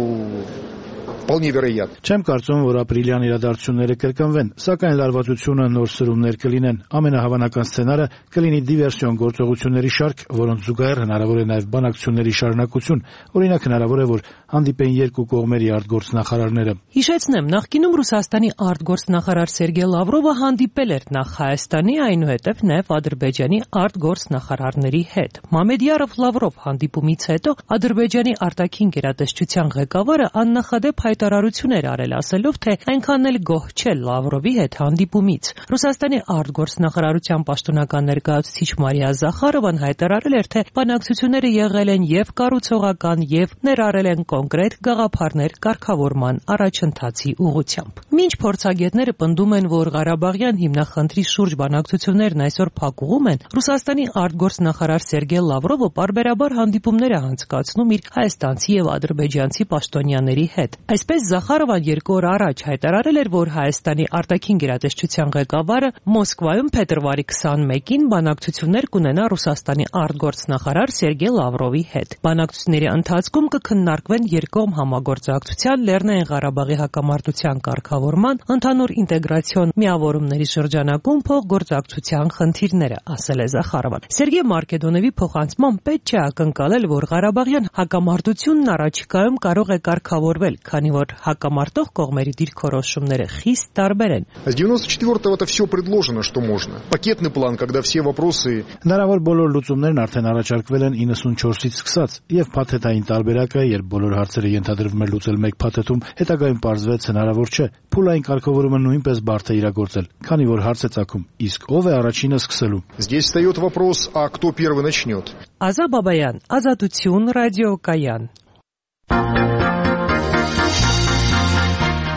S24: вполне вероятно.
S5: Չեմ կարծում, որ ապրիլյան իրադարձությունները կրկնվեն, սակայն լարվածությունը նոր սրումներ կլինեն։ Ամենահավանական սցենարը կլինի դիվերսիոն գործողությունների շարք, որոնց զուգահեռ հնարավոր է նաև բանակցությունների շարունակություն։ Օրինակ հնարավոր է, որ հանդիպեն երկու կողմերի արտգործնախարարները։
S2: Հիշեցնեմ, նախկինում Ռուսաստանի արտգործնախարար Սերգեյ Լավրովը հանդիպել էր նախ Հայաստանի, այնուհետև նաև Ադրբեջանի արտգործնախարարների հետ։ Մամեդյարով-Լավրով հանդիպումից հետո Ադրբեջանի արտաքին գերատեսչության ղեկավարը աննախադեպ հայտարարություն էր արել, ասելով, թե այնքան էլ գոհ չէ Լավրովի հետ հանդիպումից։ Ռուսաստանի արտգործնախարարության պաշտոնական ներկայացուցիչ Մարիա Զախարովան հայտարարել էր, թե բանակցությունները եղել են եւ կառուցողական եւ ներառել են կոնկրետ գաղափարներ կարգավորման առաջընթացի ուղղությամբ։ Մինչ փորձագետները պնդում են, որ Ղարաբաղյան հիմնախնդրի շուրջ բանակցություններն այսօր փակուղում են, Ռուսաստանի արտգործնախարար Սերգեյ Լավրովը պարբերաբար հանդիպումներ է անցկացնում իր հայաստանցի եւ ադրբեջանցի պաշտոնյաների հետ։ Այսպես Զախարովան երկու օր առաջ հայտարարել էր, որ Հայաստանի արտաքին գերատեսչության ղեկավարը Մոսկվայում փետրվարի քսանմեկին բանակցություններ կունենա Ռուսաստանի արտգործնախարար Սերգեյ Լավրովի հետ։ Բանակցությունների ընթացքում կքննարկվեն երկկողմ համագործակցության, Լեռնային Ղարաբաղի հակամարտության կարգավորման, ընդհանուր ինտեգրացիոն միավորումների շրջանակում փոխգործակցության խնդիրները, ասել է Զախարովան։ Սերգեյ Մարկեդոնովի փոխանցմամբ պետք չէ ակնկալել, որ Ղարաբաղյան հակամարտությունն առաջիկայում կարող է կարգավորվել, քանի որ հակամարտող կողմերի դիրքորոշումները խիստ տարբեր են։
S24: С девяносто четвёртого это все предложено, что можно. Пакетный план, когда все вопросы.
S5: Հնարավոր բոլոր լուծումներն արդեն առաջարկվել են իննսունչորսից սկսած, եւ փաթեթային տարբերակը, երբ բոլոր հարցերը ենթադրվում է луծել մեկ փաթեթում, հետագայում պարզվեց հնարավոր չէ։ Փուլային կարգավորումը նույնպես բարդ է իրագործել, քանի որ հարց է ծագում, իսկ ով է առաջինը սկսելու։
S24: Здесь встает вопрос, а кто первый начнет.
S2: Ազա Բաբայան, Ազատություն, ռադիոկայան։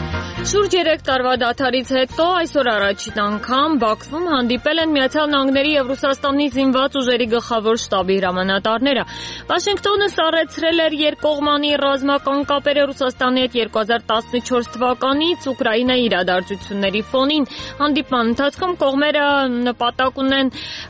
S1: Շուրջ երեք տարվա դադարից հետո այսօր առաջին անգամ Բաքվում հանդիպել են Միացյալ Նահանգների եւ Ռուսաստանի զինված ուժերի գլխավոր շտաբի հրամանատարները։ Վաշինգտոնը սառեցրել էր երկկողմանի ռազմական կապերը Ռուսաստանի հետ երկու հազար տասնչորս թվականից Ուկրաինայի իրադարձությունների ֆոնին։ Հանդիպման ընթացքում կողմերը նպատակ ունեն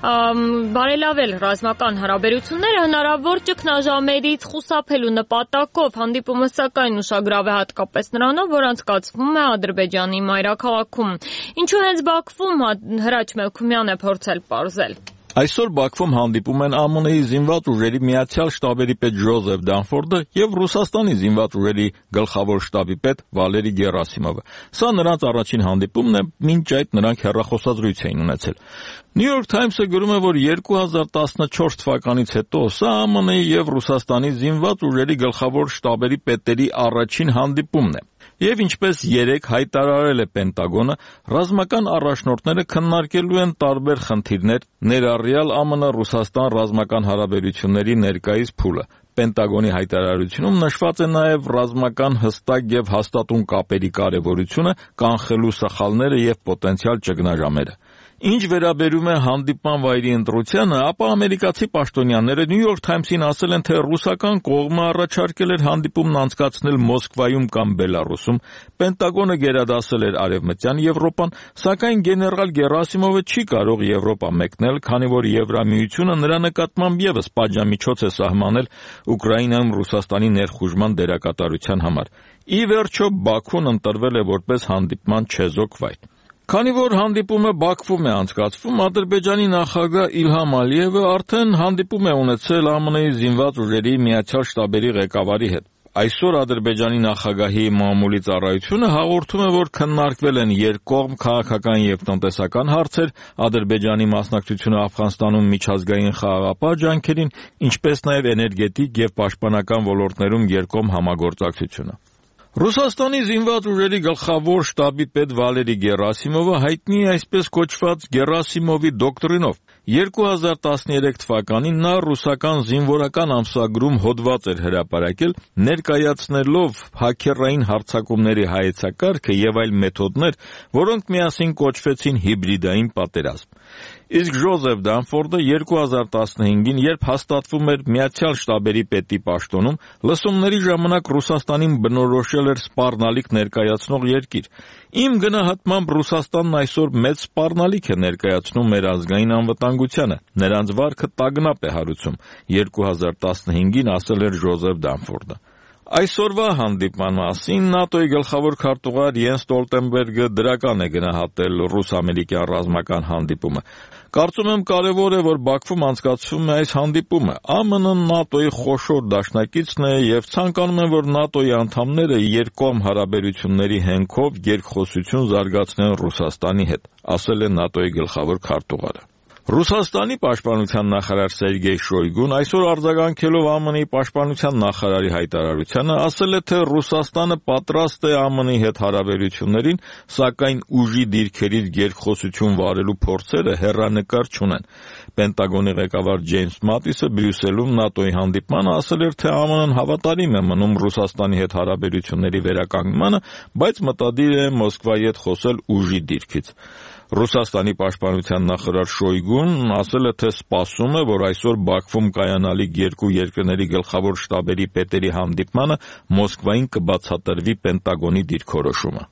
S1: բարելավել ռազմական հարաբերությունները հնարավոր ճգնաժամերից խուսափելու նպատակով։ Հանդիպումը սակայն ուշագրավ է հատկապես նրանով, որ անցկացվում է Ադրբեջանի մայրաքաղաքում։ Ինչու հենց Բաքվում, Հրաչ Մելքումյան է փորձել պարզել։
S3: Այսօր Բաքվում հանդիպում են Α M N-ի զինված ուժերի միացյալ շտաբերի պետ Ջոզեֆ Դանֆորդը եւ Ռուսաստանի զինված ուժերի գլխավոր շտաբի պետ Վալերի Գերասիմովը։ Սա նրանց առաջին հանդիպումն է, մինչ այդ նրանք հեռախոսազրույց էին ունեցել։ New York Times-ը գրում է, որ երկու հազար տասնչորս թվականից հետո սա Α M N-ի եւ Ռուսաստանի զինված ուժերի գլխավոր շտաբերի պետերի առաջին հանդիպումն է։ Եվ ինչպես երեք հայտարարել է Պենտագոնը, ռազմական առաջնորդները քննարկելու են տարբեր խնդիրներ, ներառյալ Α M N-Ռուսաստան ռազմական հարաբերությունների ներկայիս փուլը։ Պենտագոնի հայտարարությունում նշված է նաև ռազմական հստակ եւ հաստատուն կապերի կարեւորությունը, կանխելու սխալները եւ պոտենցիալ ճգնաժամերը։ Ինչ վերաբերում է հանդիպման վայրի ընտրությանը, ապա ամերիկացի պաշտոնյաները New York Times-ին ասել են, թե ռուսական կողմը առաջարկել էր հանդիպումն անցկացնել Մոսկվայում կամ Բելարուսում, Պենտագոնը գերադասել էր Արևմտյան Եվրոպան, սակայն գեներալ Գերասիմովը չի կարող Եվրոպա մեկնել, քանի որ Եվրամիությունը նրա նկատմամբ եւս պատժամիջոց է սահմանել Ուկրաինայում Ռուսաստանի ներխուժման դերակատարության համար։ Ի վերջո Բաքուն ընտրվել է որպես հանդիպման չեզոք վայր։ Քանի որ հանդիպումը Բաքվում է անցկացվում, Ադրբեջանի նախագահ Իլհամ Ալիևը արդեն հանդիպում է ունեցել Α M N-ի զինված ուժերի միացյալ շտաբերի ղեկավարի հետ։ Այսօր Ադրբեջանի նախագահի մամուլի ծառայությունը հաղորդում է, որ քննարկվել են երկկողմ քաղաքական եւ տնտեսական հարցեր, Ադրբեջանի մասնակցությունը Աֆղանստանում միջազգային խաղաղապահ ջանքերին, ինչպես նաեւ էներգետիկ եւ պաշտպանական ոլորտներում երկկողմ համագործակցությունը։ Ռուսաստանի զինված ուժերի գլխավոր շտաբի պետ Վալերի Գերասիմովը հայտնի է այսպես կոչված Գերասիմովի դոկտրինով։ երկու հազար տասներեք թվականին նա ռուսական զինվորական ամսագրում հոդված էր հրապարակել, ներկայացնելով հաքերային հարձակումների հայեցակարգը եւ այլ մեթոդներ, որոնք միասին կոչվեցին հիբրիդային պատերազմ։ Իսկ Ջոզեֆ Դանֆորդը երկու հազար տասնհինգին, երբ հաստատվում էր Միացյալ շտաբերի պետի պաշտոնում, լսումների ժամանակ Ռուսաստանին բնորոշել էր սպառնալիք ներկայացնող երկիր։ Իմ գնահատմամբ Ռուսաստանն այսօր մեծ սպառնալիք է ներկայացնում մեր ազգային անվտանգությանը։ Նրանց վարքը տագնապ է հարուցում, երկու հազար տասնհինգին ասել էր Ջոզեֆ Դանֆորդը։ Այսօրվա հանդիպման մասին ՆԱՏՕ-ի գլխավոր քարտուղար Յենս Ստոլտենբերգը դրական է գնահատել ռուս-ամերիկյան ռազմական հանդիպումը։ Կարծում եմ կարևոր է, որ Բաքվում անցկացվում է այս հանդիպումը։ Α M N-ն ՆԱՏՕ-ի խոշոր դաշնակիցն է եւ ցանկանում է, որ ՆԱՏՕ-ի անդամները երկկողմ հարաբերությունների հենքով երկխոսություն զարգացնեն Ռուսաստանի հետ, ասել է ՆԱՏՕ-ի գլխավոր քարտուղարը։ Ռուսաստանի պաշտպանության նախարար Սերգեյ Շոյգուն այսօր արձագանքելով Α M N-ի պաշտպանության նախարարի հայտարարությանը ասել է, թե Ռուսաստանը պատրաստ է Α M N-ի հետ հարաբերություններին, սակայն ուժի դիրքերից երկխոսություն վարելու փորձերը հեռանկար չունեն։ Պենտագոնի ղեկավար Ջեյմս Մատիսը Բրյուսելում ՆԱՏՕ-ի հանդիպմանը ասել էր, թե Α M N-ն հավատարիմ է մնում Ռուսաստանի հետ հարաբերությունների վերականգնմանը, բայց մտադիր է Մոսկվայի հետ խոսել ուժի դիրքից։ Ռուսաստանի պաշտպանության նախարար Շոյգուն ասել է, թե սպասում է, որ այսօր Բաքվում կայանալիք երկու երկրների գլխավոր շտաբերի պետերի հանդիպմանը Մոսկվային կբացատրվի Պենտագոնի դիրքորոշումը։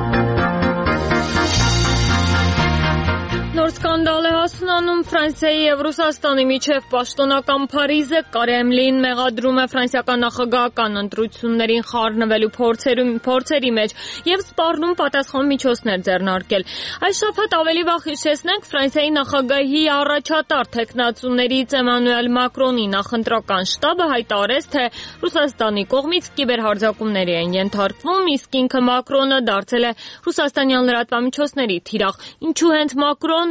S1: Նոր սկանդալ է հասունանում Ֆրանսիայի եւ Ռուսաստանի միջև պաշտոնական Փարիզը Կրեմլին մեղադրում է ֆրանսիական նախագահական ընտրություններին խառնվելու փորձերի մեջ եւ սպառնում պատասխան միջոցներ ձեռնարկել։ Այս շաբաթ ավելի վաղ հիշեցնենք Ֆրանսիայի նախագահի առաջատար թեկնածուներից Էմանուել Մակրոնի նախընտրական շտաբը հայտարարեց, թե Ռուսաստանի կողմից կիբերհարձակումների են ենթարկվում, իսկ ինքը Մակրոնը դարձել է ռուսաստանյան լրատվամիջոցների թիրախ։ Ինչու հենց Մակրոնը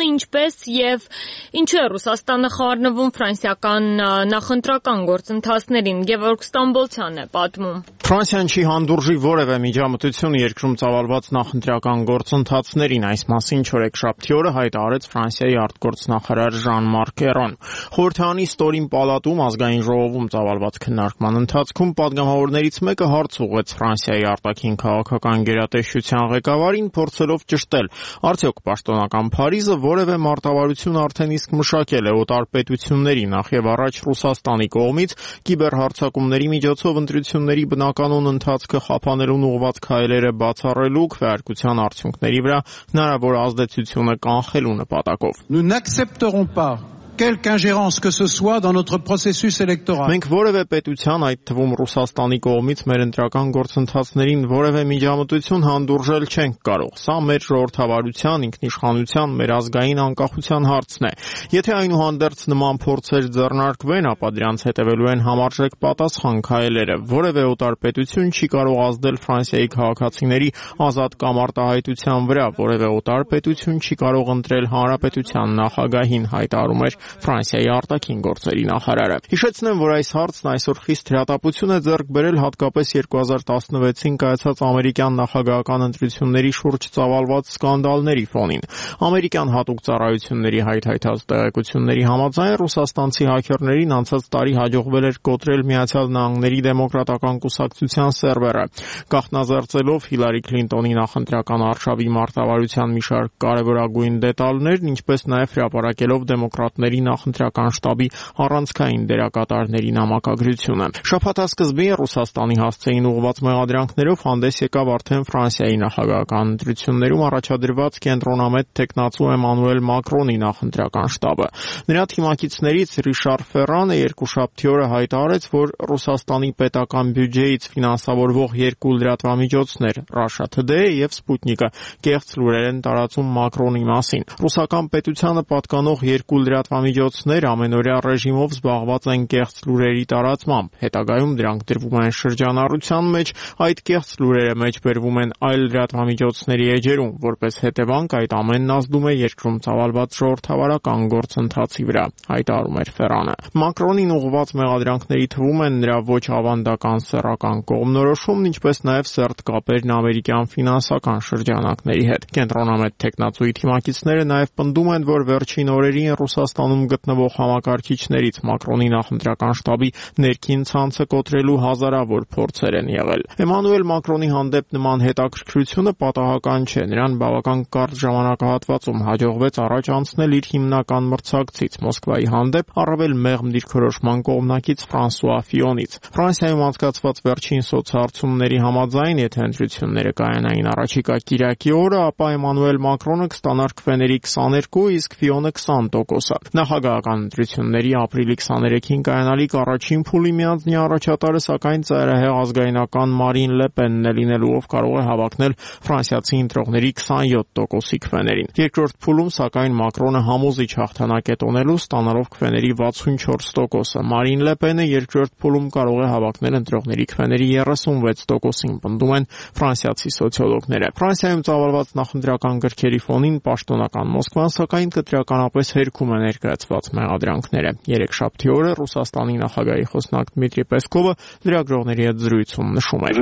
S1: ինչպես եւ ինչու է Ռուսաստանը խառնվում ֆրանսիական նախընտրական գործընթացներին։ Գևորգ Ստամբոլցյանն է պատմում։
S7: Ֆրանսիան չի հանդուրժի որևէ միջամտություն երկրում ծավալված նախընտրական գործընթացներին, այս մասին չորեքշաբթի օրը հայտարարեց Ֆրանսիայի արտգործնախարար Ժան-Մարկ Էրոն։ Խորհրդանի ստորին պալատում ազգային ժողովում ծավալված քննարկման ընթացքում պատգամավորներից մեկը հարց ուղղեց Ֆրանսիայի արտաքին քաղաքական գերատեսչության ղեկավարին, փորձելով ճշտել, արդյոք պաշտոնական Փարիզը որևէ մարտավարություն արդեն իսկ մշակել է օտար պետությունների, նախ եւ առաջ Ռուսաստանի կողմից կիբերհարձակումների միջոցով ընտրությունների բնականոն ընթացքը խափանելուն ուղղված քայլերը բացառելու, քվեարկության արդյունքների վրա հնարավոր ազդեցությունը կանխելու նպատակով։
S8: Nous n'accepterons pas quelque ingérence que ce soit dans notre processus électoral.
S7: Մենք որևէ պետության, այդ թվում Ռուսաստանի կողմից մեր ընտրական գործընթացներին որևէ միջամտություն հանդուրժել չենք կարող։ Սա մեր ժողովրդավարության, ինքնիշխանության, մեր ազգային անկախության հարցն է։ Եթե այնուհանդերձ նման փորձեր ձեռնարկվեն, ապա դրանց հետևելու են համարժեք պատասխան քայլերը։ Որևէ օտար պետություն չի կարող ազդել Ֆրանսիայի քաղաքացիների ազատ կամ արտահայտության վրա, որևէ օտար պետություն չի կարող ընտրել հանրապետության նախագահին, հայտարարում էր Ֆրանսիայի արտաքին գործերի նախարարը։ Հիշեցնեմ, որ այս հարցն այսօր խիստ հրատապություն է ձեռք բերել հատկապես երկու հազար տասնվեցին կայացած ամերիկյան նախագահական ընտրությունների շուրջ ծավալված սկանդալների ֆոնին։ Ամերիկյան հատուկ ծառայությունների հայթայթած տեղեկությունների համաձայն ռուսաստանցի հաքերներին անցած տարի հաջողվել էր կոտրել Միացյալ Նահանգների դեմոկրատական կուսակցության սերվերը, գաղտնազերծելով Հիլարի Քլինտոնի նախընտրական արշավի մարտավարության մի շարք կարևորագույն դետալներ, ինչպես նաև հրապարակելով դեմոկրատների նախընտրական շտաբի առանցքային դերակատարների նամակագրությունը։ Շաբաթասկզբին Ռուսաստանի հասցեին ուղղված մեղադրանքներով հանդես եկավ արդեն Ֆրանսիայի նախագահական ընտրություններում առաջադրված կենտրոնամետ տեխնացու Էմանուել Մակրոնի նախընտրական շտաբը։ Նրա թիմակիցներից Ռիշար Ֆերանը երկուշաբթի օրը հայտարարեց, որ Ռուսաստանի պետական բյուջեից ֆինանսավորվող երկու լրատվամիջոցներ Russia Today եւ Sputnik-ը կեղծ լուրեր են տարածում Մակրոնի մասին։ Ռուսական պետությանը պատկանող երկու լրատվամիջոցներ ամենօրյա ռեժիմով զբաղված են կեղծ լուրերի տարածմամբ։ Հետագայում դրանք դրվում են շրջանառության մեջ, այդ կեղծ լուրերը մեջբերվում են այլ լրատվամիջոցների էջերում, որպես հետևանք այդ ամենն ազդում է երկրում ծավալված ժողովրդավարական գործընթացի վրա, հայտարարում էր Ֆերանը։ Մակրոնին ուղղված մեղադրանքների թվում են նրա ոչ ավանդական սեռական կողմնորոշումն, ինչպես նաև սերտ կապերն ամերիկյան ֆինանսական շրջանակների հետ։ Կենտրոնամետ տեխնացուի թիմակիցները նաև պնդում են, որ վերջին օրերին Ռուսաստանում գտնվող համակարգիչներից Մակրոնի նախընտրական շտաբի ներքին ցանցը կոտրելու հազարավոր փորձեր են եղել։ Էմանուել Մակրոնի հանդեպ նման հետաքրքրությունը պատահական չէ։ Նրան բավական կարճ ժամանակահատվածում հաջողվեց առաջ անցնել իր հիմնական մրցակցից Մոսկվայի հանդեպ առավել մեղմ դիրքորոշման կողմնակից Ֆրանսուଆ Ֆիոնից։ Ֆրանսիայում անցկացված վերջին սոցհարցումների համաձայն, եթե ընտրությունները կայանային առաջիկա կիրակի օրը, ապա Էմանուել Մակրոնը կստանար քվեների քսաներկու, իսկ Ֆիոնը քսան տոկոս։ Նախագահական ընտրությունների ապրիլի քսաներեքին կայանալիք առաջին փուլի միանձնյա առաջատարը, սակայն ծայրահեղ ազգայնական Մարին Լե Պենն է լինելու, ով կարող է հավակնել ֆրանսիացի ընտրողների քսանյոթ տոկոսի քվեներին։ Երկրորդ փուլում, սակայն, Մակրոնը համոզիչ հաղթանակ է տոնելու, ստանալով քվեների վաթսունչորս տոկոսը։ Մարին Լե Պենը երկրորդ փուլում կարող է հավակնել ընտրողների քվեների երեսունվեց տոկոսին, պնդում են ֆրանսիացի սոցիոլոգները։ Ֆրանսիայում ծավալված նախընտրական գրքերի ֆոնին պաշտոնական Մոսկվան, սակայն կտրականապես հերքում է ներկայացված մեղադրանքները։ Երեքշաբթի օրը Ռուսաստանի նախագահի խոսնակ Դմիտրի Պեսկովը լրագրողների հետ զրույցում նշում էր.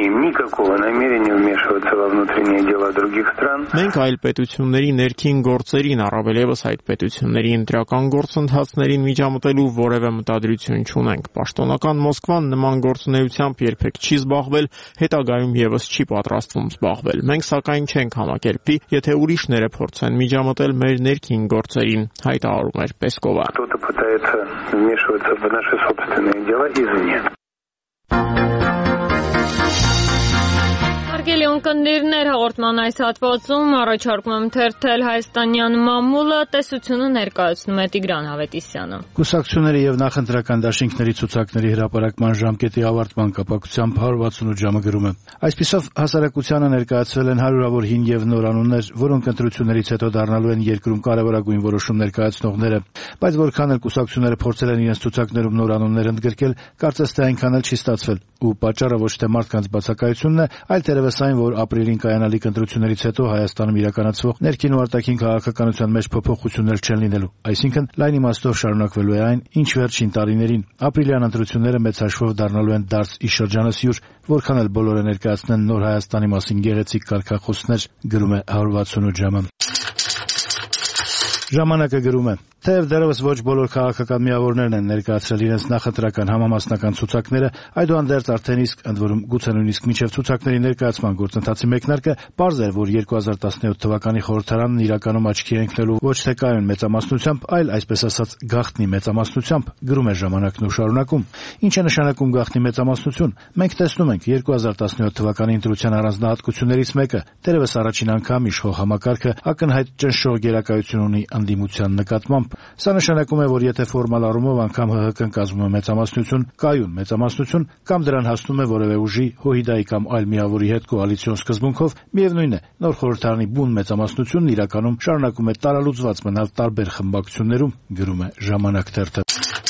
S7: Մենք այլ պետությունների ներքին գործերին, առավել ևս այդ պետությունների ընտրական գործընթացներին միջամտելու որևէ մտադրություն չունենք։ Պաշտոնական Մոսկվան նման գործունեությամբ երբեք չի զբաղվել, հետագայում ևս չի պատրաստվում զբաղվել։ Մենք սակայն չենք համակերպվի, եթե ուրիշները փորձեն միջամտել մեր ներքին գործերին, հայտարարում էր Պեսկովը։
S9: Кто-то пытается вмешиваться в наши собственные дела извне.
S1: Հարգելի ունկնդիրներ, հաղորդման այս հատվածում առաջարկում եմ թերթել հայաստանյան մամուլը, տեսությունը ներկայացնում է Տիգրան Ավետիսյանը։
S10: Կուսակցությունների եւ նախընտրական դաշինքների ցուցակների հրապարակման ժամկետի ավարտման կապակցությամբ հարյուր վաթսունութ ժամը գրում է. Այսպիսով հասարակությանը ներկայացվել են հարյուրավոր հին եւ նոր անուններ, որոնք ընտրություններից հետո դառնալու են երկրում կարևորագույն որոշումներ կայացնողները, բայց որքան էլ կուսակցությունները փորձել են իրենց ցուցակներում նոր անուններ ընդգրկել, կարծես թե այնքան էլ չի ստացվել, ու պատճառը ոչ թե մարդկանց բացակայությունն է, այլ թերևս Ներկայումս այն, որ ապրիլին կայանալիք ընտրություններից հետո Հայաստանում իրականացվող ներքին ու արտաքին քաղաքականության մեջ փոփոխություններ չեն լինելու, այսինքն լայն իմաստով շարունակվելու է այն, ինչ վերջին տարիներին։ Ապրիլյան ընտրությունները մեծ հաշվով դառնալու են դարձ ի շրջանասյուր, որքան էլ բոլորը ներկայացնեն նոր Հայաստանի մասին գեղեցիկ կարգախոսներ, գրում է one sixty-eight ժամը։ Ժամանակը գրում է. Թեև դեռևս ոչ բոլոր քաղաքական միավորներն են ներկայացրել իրենց նախընտրական համամասնական ցուցակները, այդուհանդերձ արդեն իսկ ընդ որում գուցե նույնիսկ մինչև ցուցակների ներկայացման գործընթացի մեկնարկը պարզ էր, որ two thousand seventeen թվականի խորհրդարանն իրականում աչքի է ընկնելու ոչ թե կայուն մեծամասնությամբ, այլ այսպես ասած գաղտնի մեծամասնությամբ, գրում է ժամանակն ու շարունակում։ Ինչ է նշանակում գաղտնի մեծամասնություն։ Մենք տեսնում ենք two thousand seventeen թվականի ընտրության առանձնահատկություններից մեկը, դեռևս առաջին անգամ իշխող համակարգը ակնհայտ ճնշող գերակայություն ունի անդիմության նկատմամբ։ Սա նշանակում է, որ եթե ֆորմալ առումով անգամ ՀՀԿ-ն կազմում է մեծամասնություն, կայուն մեծամասնություն, կամ դրան հասնում է որևէ ուժի, ՀՅԴ-ի կամ այլ միավորի հետ կոալիցիոն սկզբունքով, միևնույն է, նոր խորհրդարանի բուն մեծամասնությունն իրականում շարունակում է տարալուծված մնալ տարբեր խմբակցություններում, գրում է Ժամանակ թերթը։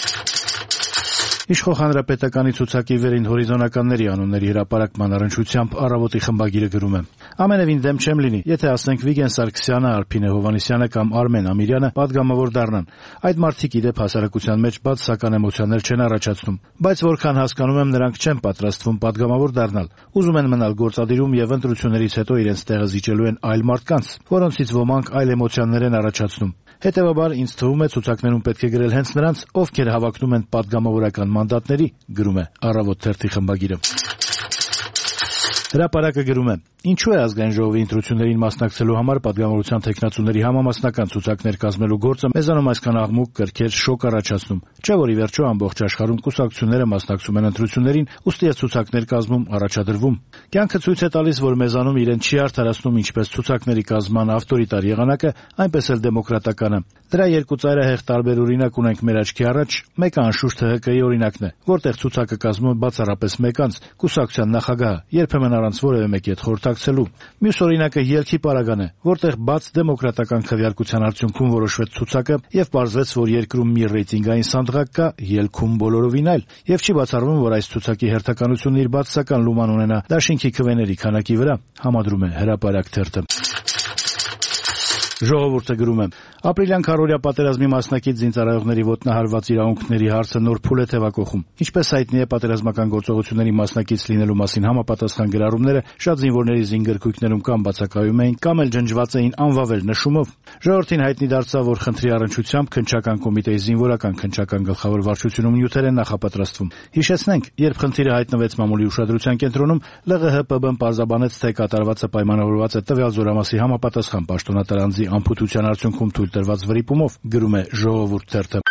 S10: Իշխող հանրապետականի ցուցակի վերին հորիզոնականների անունների հրապարակման առնչությամբ Առավոտի խմբագիրը գրում է. Ամենևին դեմ չեմ լինի, եթե ասենք Վիգեն Սարգսյանը, Արփինե Հովհաննիսյանը կամ Արմեն Ամիրյանը պատգամավոր դառնան։ Այդ մարդիկ ի դեպ հասարակության մեջ բացասական էմոցիաներ չեն առաջացնում, բայց որքան հասկանում եմ, նրանք չեն պատրաստվում պատգամավոր դառնալ։ Ուզում են մնալ գործադիրում եւ ընտրություններից հետո իրենց տեղը զիջելու են այլ մարդկանց, որոնցից ոմանք այլ էմոցիաներ են առաջացնում։ Հետևաբար ինձ թվում է ցուցակներում պետք է գրել հենց նրանց, ովքեր հավակնում են պատգամավորական մանդատների, գրում է Առավոտ թերթի խմբագիրը։ Հրապարակը գրում է. Ինչու է ազգային ժողովի ընտրություններին մասնակցելու համար պատգամավորության տեխնացուների համամասնական ցուցակներ կազմելու գործը մեզանում այսքան աղմուկ, կրքեր, շոկ առաջացնում։ Չէ՞ որ ի վերջո ամբողջ աշխարհում կուսակցությունները մասնակցում են ընտրություններին, ուստի է ցուցակներ կազմում, առաջադրվում։ Կյանքը ցույց է տալիս, որ մեզանում իրեն չի արդարացնում ինչպես ցուցակների կազմման ավտորիտար եղանակը, այնպես էլ դեմոկրատականը։ Դրա երկու ծայրահեղ տարբեր օրինակ ունենք մեր աչքի առաջ, մեկը անշուշտ ՀՀԿ-ի օրինակն է, որտեղ ցուցակը կազմում է բացառապես մեկ անձ, կուսակցության նախագահը, երբեմն առանց որևէ մեկի հետ խորհրդակցելու։ Մյուս օրինակը ելքի պարագան է, որտեղ բաց դեմոկրատական քվեարկության արդյունքում որոշվեց ցուցակը եւ պարզվեց, որ երկրում մի ռեյտինգային սանդղակ կա, ելքում բոլորովին այլ, եւ չի բացառվում, որ այս ցուցակի հերթականությունն իր բացասական լուման ունենա դաշինքի քվեների քանակի վրա, համադրում է Հրապարակ թերթը։ Ժողովուրդը գրում է. Ապրիլյան քառօրյա պատերազմի մասնակից զինծառայողների ոտնահարված իրավունքների հարցը նոր փուլ է թևակողում։ Ինչպես հայտնի է, պատերազմական գործողությունների մասնակից լինելու մասին համապատասխան գրառումները շատ զինվորների զինգրքույկներում կամ բացակայում էին, կամ էլ ջնջված էին անվավել նշումով։ Ժողովրդին հայտնի դարձավ, որ խնդրի առնչությամբ քննչական կոմիտեի զինվորական քննչական գլխավոր վարչությունում նյութեր են նախապատրաստվում։ Հիշեցնենք, երբ խնդիրը հայտնվեց մամուլի ուշադրության կենտրոնում, ԼՂՀ-ՊԲ-ն պարզաբանեց, թե կատարվածը պայմանավորված է տվյալ զորամասի համապատասխան պաշտոնատար անձի ամփոփության արդյունքում թույլ տրված վրիպումով, գրում է Ժողովուրդ թերթը։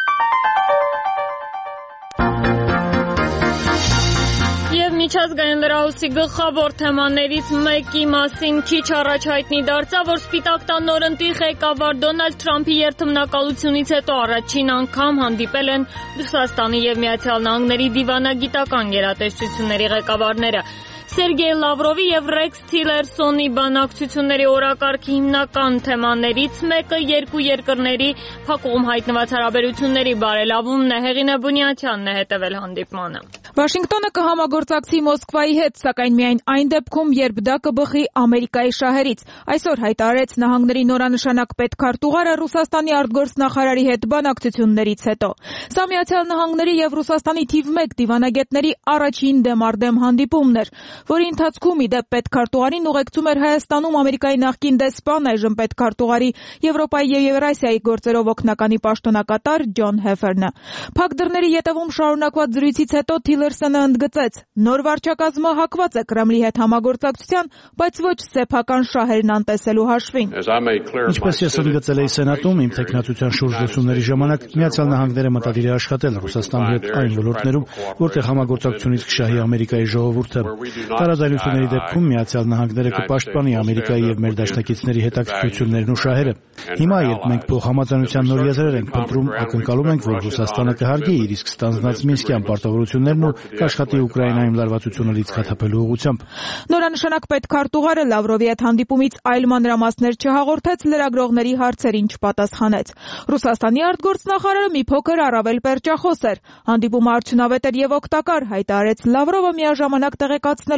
S1: Եվ միջազգային լրահոսի գլխավոր թեմաներից մեկի մասին քիչ առաջ հայտնի դարձավ, որ Սպիտակ տան նորընտիր ղեկավար Դոնալդ Թրամփի երթմնակալությունից հետո առաջին անգամ հանդիպել են Ռուսաստանի եւ Միացյալ Նահանգների դիվանագիտական գերատեսչությունների ղեկավարները։ Սերգեյ Լավրովի եւ Ռեքս Թիլերսոնի բանակցությունների օրակարգի հիմնական թեմաներից մեկը երկու երկրների փակուղում հայտնված հարաբերությունների բարելավումն է։ Հեղինե Բունյաթյանն է հետևել հանդիպմանը։
S21: Վաշինգտոնը կհամագործակցի Մոսկվայի հետ, սակայն միայն այն դեպքում, երբ դա կբխի Ամերիկայի շահերից։ Այսօր հայտարարեց Նահանգների նորանշանակ պետքարտուղարը Ռուսաստանի արտգործնախարարի հետ բանակցություններից հետո։ Սա Միացյալ Նահանգների եւ Ռուսաստանի թիվ մեկ դիվանագետների առաջին դեմարդեմ հանդիպումն էր, որի ընթացքում իդեպ պետքարտուղարին ուղեկցում էր Հայաստանում Ամերիկայի նախկին դեսպան, այժմ պետքարտուղարի Եվրոպայի եւ Եվրասիայի գործերով օգնականի պաշտոնակատար Ջոն Հեֆերնը։ Փակ դռների ետևում շարունակված զրույցից հետո Թիլերսոնը ընդգծեց. նոր վարչակազմը հակված է Կրեմլի հետ համագործակցության, բայց ոչ սեփական շահերն անտեսելու հաշվին։
S10: Ինչպես ես ընդգծել էի Սենատում իմ տեխնացության շուրջ լսումների ժամանակ, Միացյալ Նահանգները մտադիր է աշխատել Ռուսաստանի հետ այն ոլորտներում, որտեղ համագործակցությունից կշահի Ամերիկայի ժողովուրդը։ Տարաձայնությունների դեպքում Միացյալ Նահանգները կպաշտպանի Ամերիկայի եւ մեր դաշնակիցների հետաքրքրություններն ու շահերը։ Հիմա, երբ մենք փոխհամաձայնության նոր եզրեր ենք փնտրում, ակնկալում ենք, որ Ռուսաստանը կհարգի իր իսկ ստանձնած Մինսկյան պարտավորություններն ու կաշխատի Ուկրաինայում լարվածությունը լիցքաթափելու ուղղությամբ։
S21: Նորանշանակ պետքարտուղարը Լավրովի հետ հանդիպումից այլ մանրամասներ չհաղորդեց, լրագրողների հարցերին չպատասխանեց։ Ռուսաստանի արտգործնախարարը մի փոքր առավել պերճախոս էր։ Հանդիպումը արդյունավետ էր եւ օգտակար, հայտարարեց Լավրովը, միաժամանակ տեղեկացնելով,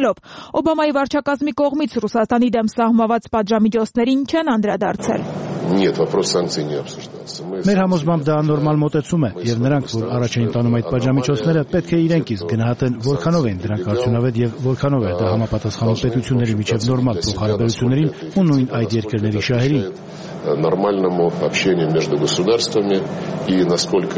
S21: ընդգծելով, Օբամայի վարչակազմի կողմից Ռուսաստանի դեմ սահմված պատժամիջոցներին չեն անդրադարձել։
S23: Нет, вопрос санкций не обсуждался.
S10: Մեր համոզմամբ դա նորմալ մոտեցում է, եւ նրանք, որ առաջ էին տանում այդ պատժամիջոցները, պետք է իրենք իսկ գնահատեն որքանով են դրանք արդյունավետ եւ որքանով է դա համապատասխանում պետությունների միջև նորմալ փոխհարաբերություններին ու նույն այդ երկրների շահերին։
S23: Нормальному общению между государствами и насколько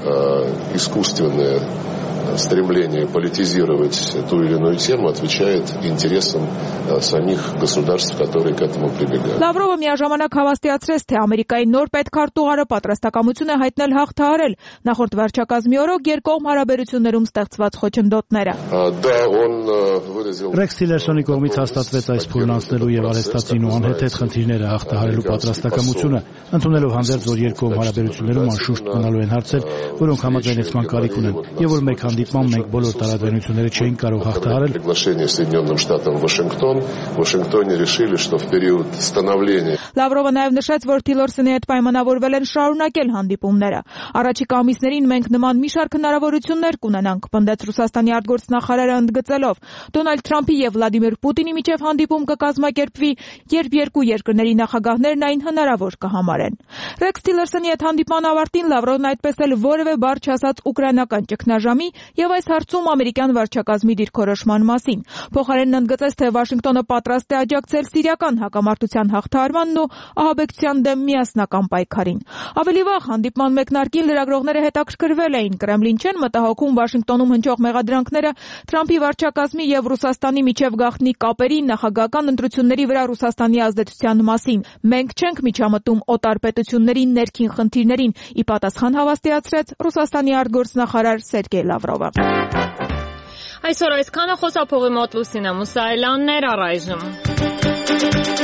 S23: э, искусственное стремление политизировать ту или иную тему отвечает интересам э, самих государств, которые к этому прибегают.
S21: Լավրովը միաժամանակ հավաստիացրեց, թե Ամերիկայի նոր պետքարտուղարը պատրաստակամություն է հայտնել հաղթահարել նախորդ վարչակազմի օրոք երկկողմ հարաբերություններում ստեղծված խոչընդոտները։
S23: Да, он выразил
S10: Ռեքս Թիլերսոնի կողմից հաստատվեց այս փուլն անցնելու եւ արհեստացին ու անհեթեթ խնդիրները հաղթահարելու պատրաստակամությունը, ընդունելով հանդերձ, որ երկկողմ հարաբերություններում անշուշտ մնալու են հարցեր, որոնք համաձայնեցման կարիք ունեն, եւ որ մեկ հանդիպման մենք բոլոր տարաձայնությունները չէին կարող հաղթահարել։
S23: Приглашение Соединенным Штатам в Вашингтон, в Вашингтоне решили, что в период становления
S21: Լավրովը նաև նշեց, որ Թիլերսոնի հետ պայմանավորվել են շարունակել հանդիպումները։ Առաջիկա ամիսներին մենք նման մի շարք հնարավորություններ կունենանք, պնդեց Ռուսաստանի արտգործնախարարը ընդգծելով, Դոնալդ Թրամփի եւ Վլադիմիր Պուտինի միջև հանդիպում կկազմակերպվի, երբ երկու երկրների նախագահներն այն հնարավոր կհամարեն։ Ռեքս Թիլերսոնի հետ հանդիպման ավարտին Լավրովն այդպես էլ որևէ բառ չասաց ուկրաինական ճգնաժամի եւ այս հարցում ամերիկյան վարչակազմի դիրքորոշման մասին։ Փոխարենն ընդգծեց, թե Վաշինգտոնը պատրաստ է աջակցել սիրիական հակամարտության հաղթահարմանն ու ահաբեկչության դեմ միասնական պայքարին։ Ավելի վաղ հանդիպման մեկնարկին լրագրողները հետաքրքրվել էին Կրեմլին չեն մտահոգում Վաշինգտոնում հնչող մեղադրանքները Թրամփի վարչակազմի եւ Ռուսաստանի միջև գաղտնի կապերի նախագահական ընտրությունների վրա Ռուսաստանի ազդեցության մասին։ Մենք չենք միջամտում օտար պետությունների ներքին խնդիրներին, ի պատասխան հավաստիացրեց Ռուսաստանի արտգործնախարար Սերգեյ Լավրովը։
S1: Այսօր այսքանը, խոսափողի մոտ Լուսինե Մուսայելյանն էր, առայժմ։